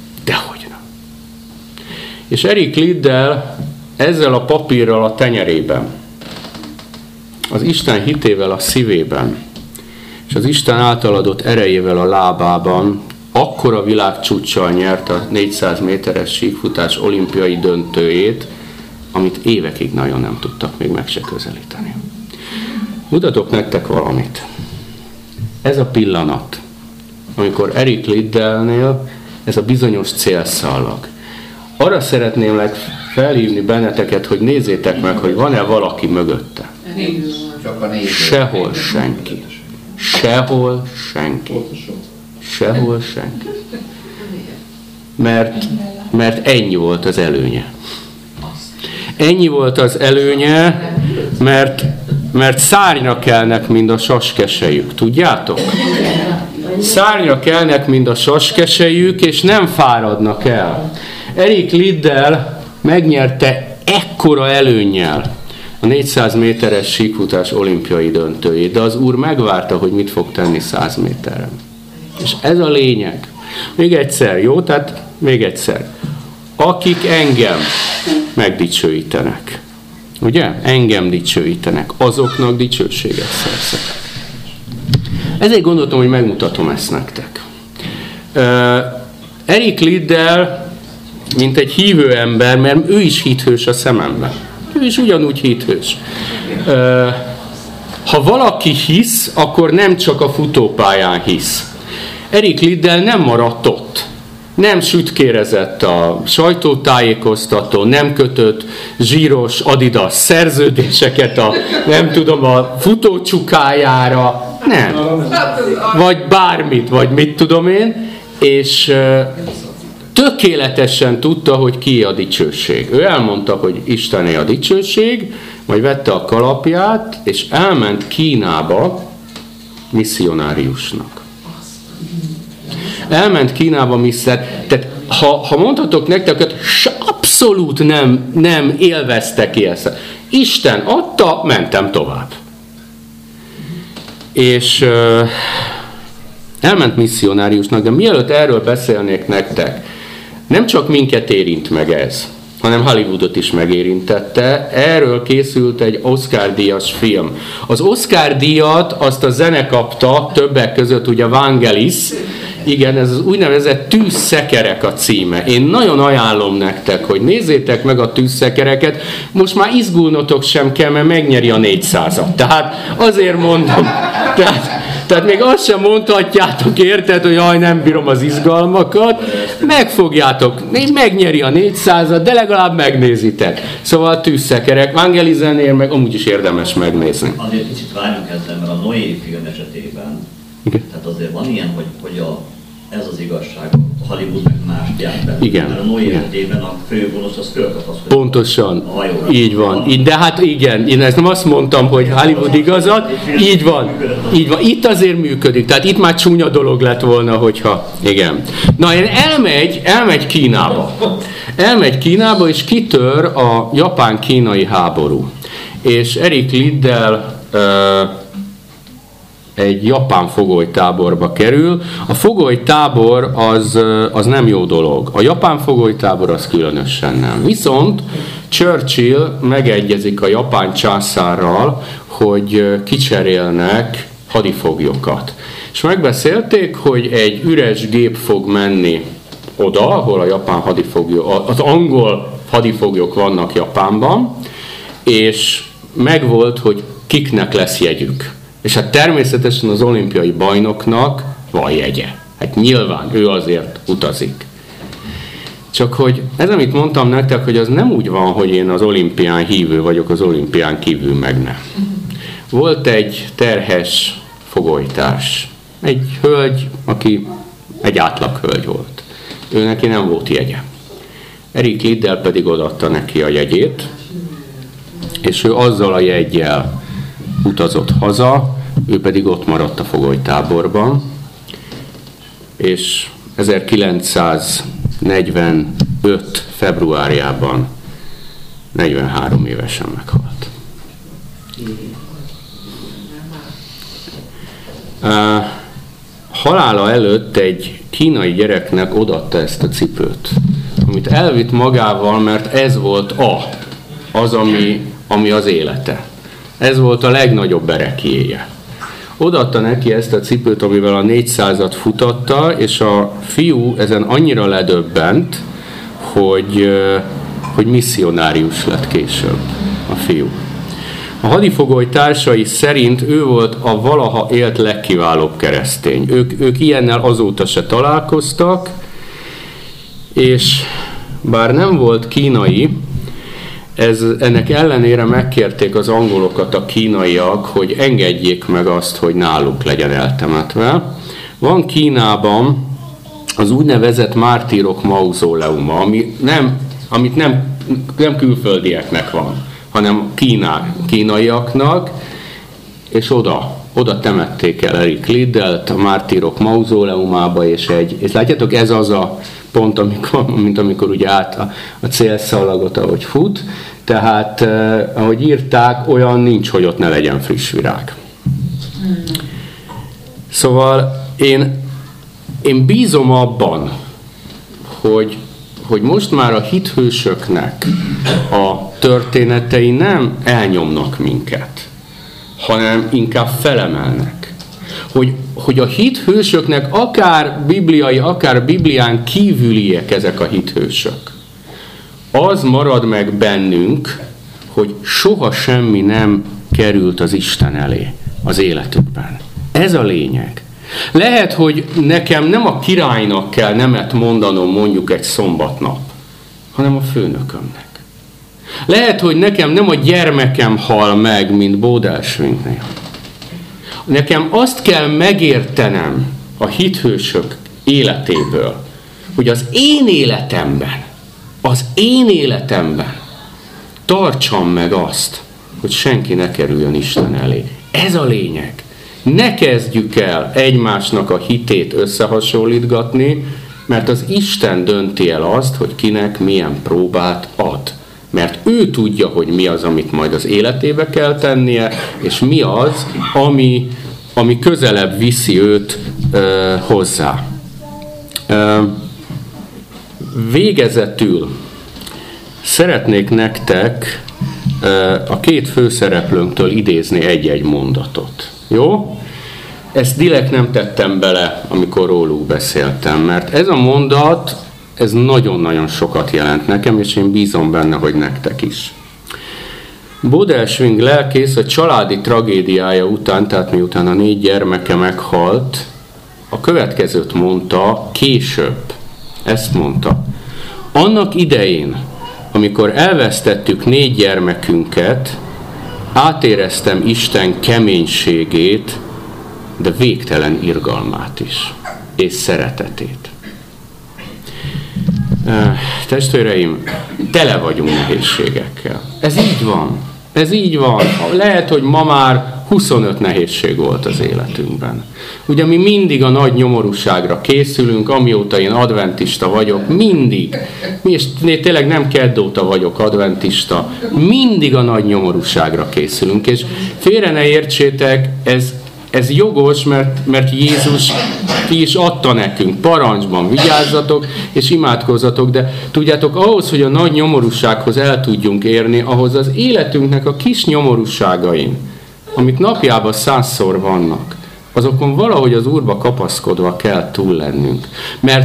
És Eric Liddell ezzel a papírral a tenyerében, az Isten hitével a szívében, és az Isten által adott erejével a lábában akkora világcsúccsal nyert a 400 méteres síkfutás olimpiai döntőjét, amit évekig nagyon nem tudtak még meg se közelíteni. Mutatok nektek valamit. Ez a pillanat, amikor Eric Liddellnél ez a bizonyos célszallag. Arra szeretném felhívni benneteket, hogy nézzétek meg, hogy van-e valaki mögötte. Sehol senki. Sehol senki. Sehol senki. Mert ennyi volt az előnye. Ennyi volt az előnye, mert szárnyra kelnek, mind a saskesejük. Tudjátok? Szárnyra kelnek, mind a saskesejük, és nem fáradnak el. Eric Liddell megnyerte ekkora előnnyel a 400 méteres síkfutás olimpiai döntőjét, de az Úr megvárta, hogy mit fog tenni 100 méteren. És ez a lényeg. Még egyszer, jó? Tehát még egyszer. Akik engem megdicsőítenek, ugye? Engem dicsőítenek, azoknak dicsőséget szerzek. Ezért gondoltam, hogy megmutatom ezt nektek. Eric Liddell, mint egy hívő ember, mert ő is hithős a szememben. Ő is ugyanúgy hithős. Ha valaki hisz, akkor nem csak a futópályán hisz. Eric Liddell nem maradt ott. Nem sütkérezett a sajtótájékoztató, nem kötött zsíros Adidas szerződéseket a futócsukájára, nem. Vagy bármit, vagy mit tudom én, és tökéletesen tudta, hogy kié a dicsőség. Ő elmondta, hogy Istené a dicsőség, majd vette a kalapját, és elment Kínába misszionáriusnak. Elment Kínába tehát ha mondhatok nektek, hogy abszolút nem élvezte ki ezt. Isten adta, mentem tovább. És elment misszionáriusnak, de mielőtt erről beszélnék nektek, nem csak minket érint meg ez, hanem Hollywoodot is megérintette. Erről készült egy Oscar-díjas film. Az Oscar-díjat azt a zene kapta, többek között ugye Vangelis. Igen, ez az úgynevezett Tűzszekerek a címe. Én nagyon ajánlom nektek, hogy nézzétek meg a Tűzszekereket. Most már izgulnotok sem kell, mert megnyeri a 400-at. Tehát azért mondom, tehát még azt sem mondhatjátok, érted, hogy jaj, nem bírom az izgalmakat. Megfogjátok, megnyeri a 400-at, de legalább megnézitek. Szóval a Tűzszekerek, Vangelisnél meg amúgy is érdemes megnézni. Azért kicsit várjunk ezzel, mert a Noé film esetében, igen. Tehát azért van ilyen, hogy ez az igazság, a Hollywood meg más gyárt. Igen. Mert a Noé esetében a főgonosz az fölkapaszkodik. Pontosan. Így van. De hát igen, én ezt nem azt mondtam, hogy Hollywood igazat. Így van. Itt azért működik. Tehát itt már csúnya dolog lett volna, hogyha... Igen. Na, elmegy Kínába. Elmegy Kínába, és kitör a japán-kínai háború. És Eric Liddell egy japán fogolytáborba kerül. A fogolytábor az nem jó dolog. A japán fogolytábor az különösen nem. Viszont Churchill megegyezik a japán császárral, hogy kicserélnek hadifoglyokat. És megbeszélték, hogy egy üres gép fog menni oda, ahol a japán hadifoglyok, az angol hadifoglyok vannak Japánban, és megvolt, hogy kiknek lesz jegyük. És hát természetesen az olimpiai bajnoknak van jegye. Hát nyilván ő azért utazik. Csak hogy ez, amit mondtam nektek, hogy az nem úgy van, hogy én az olimpián hívő vagyok, az olimpián kívül meg nem. Volt egy terhes fogolytárs. Egy hölgy, aki egy átlag hölgy volt. Ő neki nem volt jegye. Eric Liddell pedig odaadta neki a jegyét, és ő azzal a jeggyel utazott haza, ő pedig ott maradt a fogolytáborban, és 1945. februárjában 43 évesen meghalt. Halála előtt egy kínai gyereknek odaadta ezt a cipőt, amit elvitt magával, mert ez volt az, ami az élete. Ez volt a legnagyobb ereklyéje. Odaadta neki ezt a cipőt, amivel a 400-at futatta, és a fiú ezen annyira ledöbbent, hogy misszionárius lett később a fiú. A hadifogoly társai szerint ő volt a valaha élt legkiválóbb keresztény. Ők ilyennel azóta se találkoztak, és bár nem volt kínai, ennek ellenére megkérték az angolokat a kínaiak, hogy engedjék meg azt, hogy náluk legyen eltemetve. Van Kínában az úgynevezett mártírok mauzóleuma, amit nem külföldieknek van, hanem kínaiaknak, és oda temették el Eric Liddellt a mártírok mauzóleumába, és látjátok, ez az a pont, amikor ugye át a célszalagot, ahogy fut, tehát ahogy írták, olyan nincs, hogy ott ne legyen friss virág. Szóval én bízom abban, hogy most már a hithősöknek a történetei nem elnyomnak minket, hanem inkább felemelnek. Hogy hogy a hithősöknek akár bibliai, akár Biblián kívüliek ezek a hithősök. Az marad meg bennünk, hogy soha semmi nem került az Isten elé az életükben. Ez a lényeg. Lehet, hogy nekem nem a királynak kell nemet mondanom mondjuk egy szombatnap, hanem a főnökömnek. Lehet, hogy nekem nem a gyermekem hal meg, mint Bódelsvinknél. Nekem azt kell megértenem a hithősök életéből, hogy az én életemben tartsam meg azt, hogy senki ne kerüljön Isten elé. Ez a lényeg. Ne kezdjük el egymásnak a hitét összehasonlítgatni, mert az Isten dönti el azt, hogy kinek milyen próbát ad. Mert ő tudja, hogy mi az, amit majd az életébe kell tennie, és mi az, ami közelebb viszi őt hozzá. Végezetül szeretnék nektek a két főszereplőnktől idézni egy-egy mondatot. Jó? Ezt direkt nem tettem bele, amikor róluk beszéltem, mert ez a mondat, ez nagyon-nagyon sokat jelent nekem, és én bízom benne, hogy nektek is. Bodelsving lelkész a családi tragédiája után, tehát miután a 4 gyermeke meghalt, a következőt mondta később. Ezt mondta. Annak idején, amikor elvesztettük 4 gyermekünket, átéreztem Isten keménységét, de végtelen irgalmát is, és szeretetét. Testvéreim, tele vagyunk nehézségekkel. Ez így van. Ez így van. Lehet, hogy ma már 25 nehézség volt az életünkben. Ugye mi mindig a nagy nyomorúságra készülünk, amióta én adventista vagyok, mindig. És tényleg nem keddóta vagyok adventista. Mindig a nagy nyomorúságra készülünk. És félre ne értsétek, ez jogos, mert Jézus ki is adta nekünk, parancsban vigyázzatok és imádkozzatok, de tudjátok, ahhoz, hogy a nagy nyomorúsághoz el tudjunk érni, ahhoz az életünknek a kis nyomorúságain, amik napjában 100-szor vannak, azokon valahogy az Úrba kapaszkodva kell túl lennünk. Mert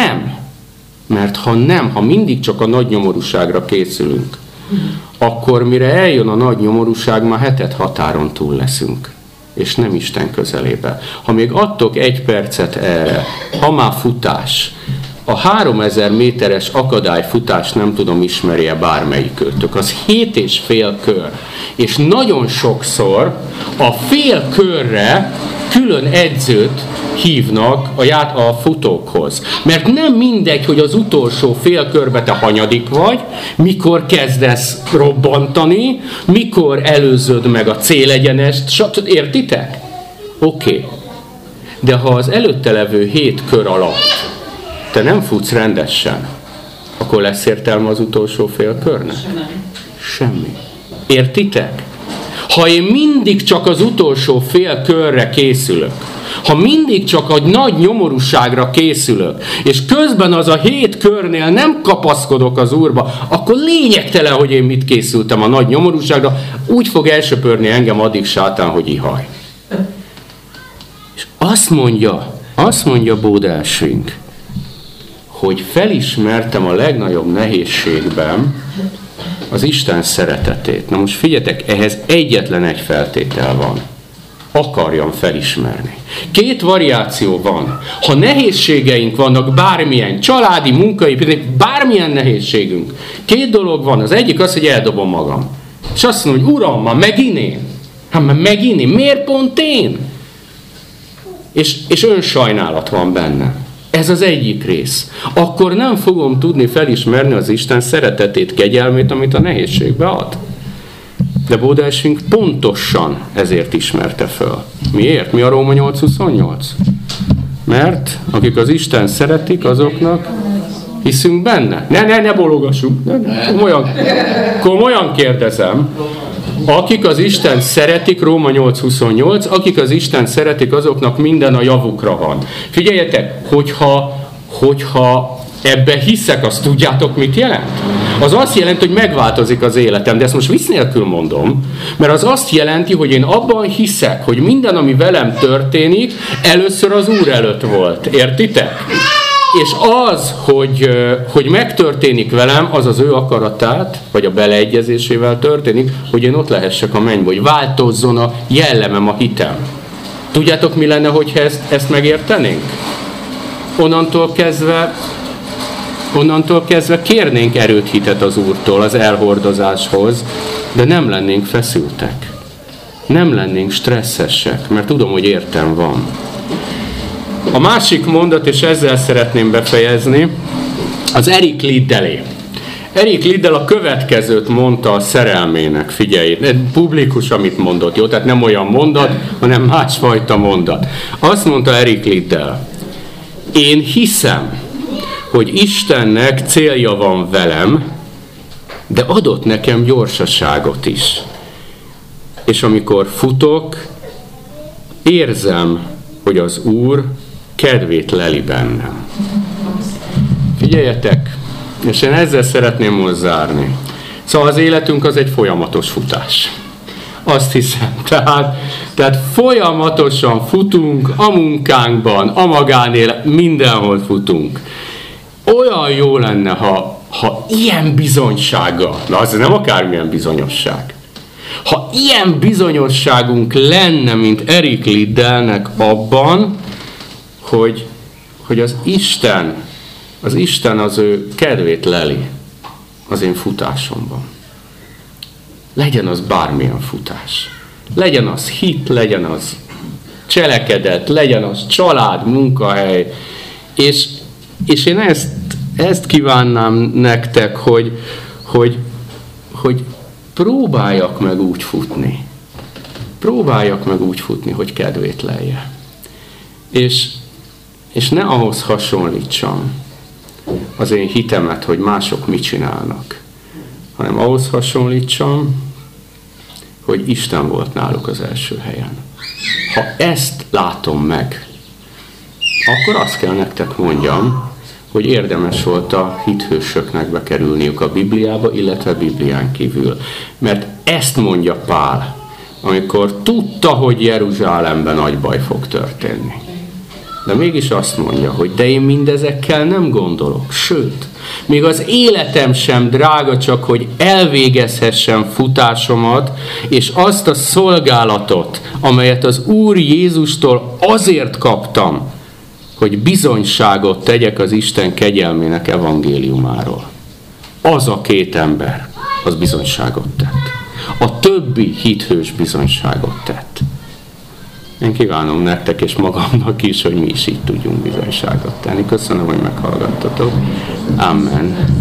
ha mindig csak a nagy nyomorúságra készülünk, akkor mire eljön a nagy nyomorúság, már hetet határon túl leszünk. És nem Isten közelébe. Ha még adtok 1 percet erre, ha már futás, a 3000 méteres akadályfutás nem tudom, ismerje bármelyikőtök. Az 7,5 kör. És nagyon sokszor a fél körre külön edzőt hívnak a futókhoz. Mert nem mindegy, hogy az utolsó fél körbe te hanyadik vagy, mikor kezdesz robbantani, mikor előzöd meg a célegyenest, értitek? Oké. De ha az előtte levő 7 kör alatt te nem futsz rendesen, akkor lesz értelme az utolsó fél körnek? Semmi. Értitek? Ha én mindig csak az utolsó fél körre készülök, ha mindig csak a nagy nyomorúságra készülök, és közben az a 7 körnél nem kapaszkodok az Úrba, akkor lényegtelen, hogy én mit készültem a nagy nyomorúságra, úgy fog elsöpörni engem addig sátán, hogy ihaj. És azt mondja Bodelsving, hogy felismertem a legnagyobb nehézségben az Isten szeretetét. Na most figyeljetek, ehhez egyetlen egy feltétel van. Akarjam felismerni. 2 variáció van. Ha nehézségeink vannak, bármilyen családi, munkai, bármilyen nehézségünk, 2 dolog van. Az egyik az, hogy eldobom magam. És azt mondom, hogy Uram, már megint én. Hát már megint én. Miért pont én? És önsajnálat van benne. Ez az egyik rész. Akkor nem fogom tudni felismerni az Isten szeretetét, kegyelmét, amit a nehézségbe ad. De Bodelsving pontosan ezért ismerte föl. Miért? Mi a Róma 8:28? Mert akik az Isten szeretik, azoknak hiszünk benne. Ne bologassunk. Komolyan kérdezem. Akik az Isten szeretik, Róma 8:28, akik az Isten szeretik, azoknak minden a javukra van. Figyeljetek, hogyha ebben hiszek, azt tudjátok, mit jelent? Az azt jelenti, hogy megváltozik az életem, de ezt most vicc nélkül mondom, mert az azt jelenti, hogy én abban hiszek, hogy minden, ami velem történik, először az Úr előtt volt. Értitek? És az, hogy megtörténik velem, az az ő akaratát, vagy a beleegyezésével történik, hogy én ott lehessek a mennybe, hogy változzon a jellemem, a hitem. Tudjátok, mi lenne, hogyha ezt megértenénk? Onnantól kezdve kérnénk erőt, hitet az Úrtól az elhordozáshoz, de nem lennénk feszültek. Nem lennénk stresszesek, mert tudom, hogy értem van. A másik mondat, és ezzel szeretném befejezni, az Eric Liddellé. Eric Liddell a következőt mondta a szerelmének, figyelj, publikus, amit mondott, jó? Tehát nem olyan mondat, hanem másfajta mondat. Azt mondta Eric Liddell: én hiszem, hogy Istennek célja van velem, de adott nekem gyorsaságot is. És amikor futok, érzem, hogy az Úr kedvét leli bennem. Figyeljetek, és én ezzel szeretném most zárni. Szóval az életünk az egy folyamatos futás. Azt hiszem. Tehát folyamatosan futunk a munkánkban, a magánélet, mindenhol futunk. Olyan jó lenne, ha ilyen bizonysággal, na az nem akármilyen bizonyosság, ha ilyen bizonyosságunk lenne, mint Eric Liddellnek abban, hogy az Isten az ő kedvét leli az én futásomban. Legyen az bármilyen futás. Legyen az hit, legyen az cselekedet, legyen az család, munkahely. És én ezt kívánnám nektek, hogy próbáljak meg úgy futni. Próbáljak meg úgy futni, hogy kedvét lelje. És ne ahhoz hasonlítsam az én hitemet, hogy mások mit csinálnak, hanem ahhoz hasonlítsam, hogy Isten volt náluk az első helyen. Ha ezt látom meg, akkor azt kell nektek mondjam, hogy érdemes volt a hithősöknek bekerülniük a Bibliába, illetve Biblián kívül. Mert ezt mondja Pál, amikor tudta, hogy Jeruzsálemben nagy baj fog történni. De mégis azt mondja, hogy de én mindezekkel nem gondolok. Sőt, még az életem sem drága, csak hogy elvégezhessem futásomat, és azt a szolgálatot, amelyet az Úr Jézustól azért kaptam, hogy bizonyságot tegyek az Isten kegyelmének evangéliumáról. Az a két ember, az bizonyságot tett. A többi hithős bizonyságot tett. Én kívánom nektek és magamnak is, hogy mi is így tudjunk bizonyságot tenni. Köszönöm, hogy meghallgattatok. Amen.